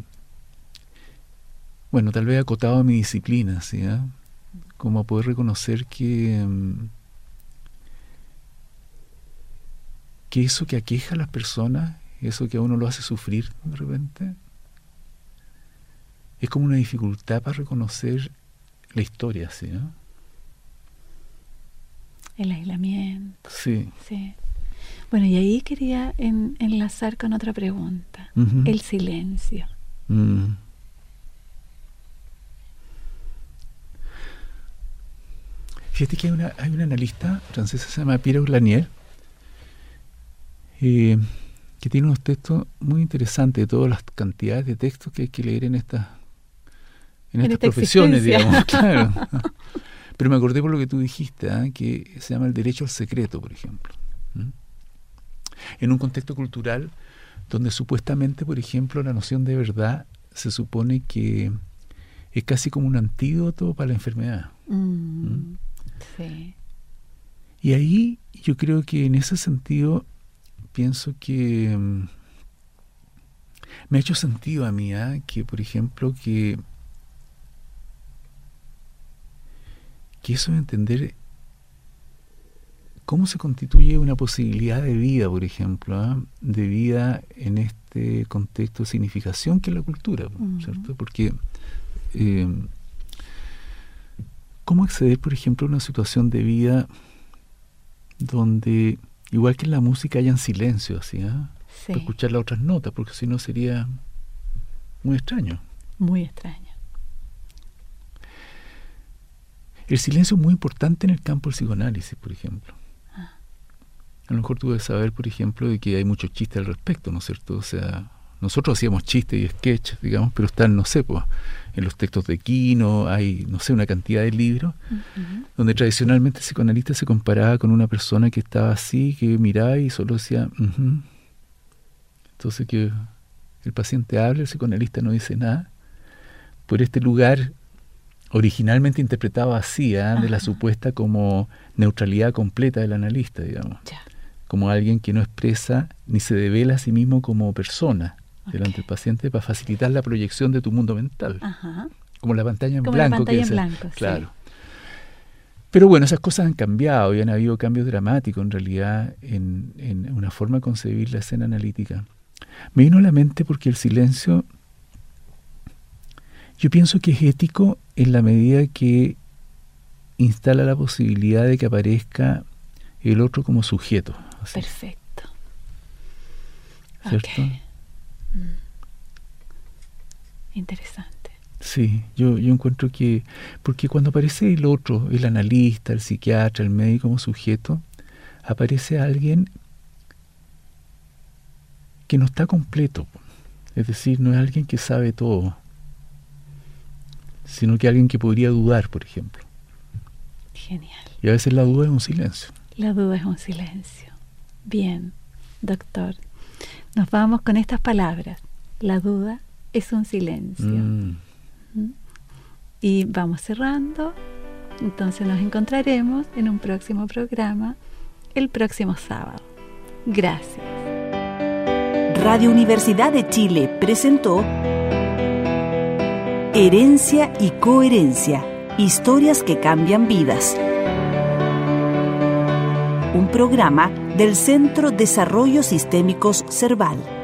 Speaker 3: bueno, tal vez acotado a mi disciplina, ¿sí? ¿eh? Como poder reconocer que, que eso que aqueja a las personas, eso que a uno lo hace sufrir de repente, es como una dificultad para reconocer la historia, ¿sí? ¿eh?
Speaker 2: El aislamiento.
Speaker 3: Sí.
Speaker 2: Sí. Bueno, y ahí quería en, enlazar con otra pregunta. Uh-huh. El silencio.
Speaker 3: Mm. Fíjate que hay una, hay una analista francesa, se llama Pierre Lanier, eh, que tiene unos textos muy interesantes de todas las cantidades de textos que hay que leer en estas en, en estas esta profesiones, digamos, claro. Pero me acordé por lo que tú dijiste, ¿eh? Que se llama el derecho al secreto, por ejemplo. ¿Mm? En un contexto cultural donde supuestamente, por ejemplo, la noción de verdad se supone que es casi como un antídoto para la enfermedad.
Speaker 2: Mm, ¿Mm? Sí.
Speaker 3: Y ahí yo creo que en ese sentido pienso que um, me ha hecho sentido a mí, ¿eh? Que, por ejemplo, que, que eso de entender cómo se constituye una posibilidad de vida, por ejemplo, ¿eh? De vida en este contexto de significación que es la cultura, uh-huh. ¿cierto? Porque eh, ¿cómo acceder, por ejemplo, a una situación de vida donde, igual que en la música, hayan silencio, así, ¿eh?
Speaker 2: Sí.
Speaker 3: para escuchar las otras notas, porque si no sería muy extraño.
Speaker 2: Muy extraño.
Speaker 3: El silencio es muy importante en el campo del psicoanálisis, por ejemplo.
Speaker 2: Ah.
Speaker 3: A lo mejor tú debes saber, por ejemplo, de que hay muchos chistes al respecto, ¿no es cierto? O sea, nosotros hacíamos chistes y sketches, digamos, pero están, no sé, pues, en los textos de Quino, hay, no sé, una cantidad de libros, uh-huh. donde tradicionalmente el psicoanalista se comparaba con una persona que estaba así, que miraba y solo decía, uh-huh. Entonces que el paciente habla, el psicoanalista no dice nada, por este lugar originalmente interpretado así, ¿eh? De la supuesta como neutralidad completa del analista, digamos.
Speaker 2: Ya.
Speaker 3: Como alguien que no expresa ni se devela a sí mismo como persona okay. delante del paciente para facilitar la proyección de tu mundo mental.
Speaker 2: Ajá.
Speaker 3: Como la pantalla en
Speaker 2: como
Speaker 3: blanco.
Speaker 2: La pantalla
Speaker 3: que
Speaker 2: en
Speaker 3: es,
Speaker 2: blanco,
Speaker 3: claro.
Speaker 2: Sí.
Speaker 3: Pero bueno, esas cosas han cambiado y han habido cambios dramáticos en realidad en, en una forma de concebir la escena analítica. Me vino a la mente porque el silencio, yo pienso que es ético en la medida que instala la posibilidad de que aparezca el otro como sujeto. Así.
Speaker 2: Perfecto.
Speaker 3: ¿Cierto?
Speaker 2: Okay. Mm. Interesante.
Speaker 3: Sí, yo, yo encuentro que, porque cuando aparece el otro, el analista, el psiquiatra, el médico como sujeto, aparece alguien que no está completo. Es decir, no es alguien que sabe todo, sino que alguien que podría dudar, por ejemplo.
Speaker 2: Genial.
Speaker 3: Y a veces la duda es un silencio.
Speaker 2: La duda es un silencio. Bien, doctor. Nos vamos con estas palabras. La duda es un silencio.
Speaker 3: Mm.
Speaker 2: ¿Mm? Y vamos cerrando. Entonces nos encontraremos en un próximo programa el próximo sábado. Gracias.
Speaker 1: Radio Universidad de Chile presentó Herencia y Coherencia. Historias que cambian vidas. Un programa del Centro Desarrollo Sistémicos Cerval.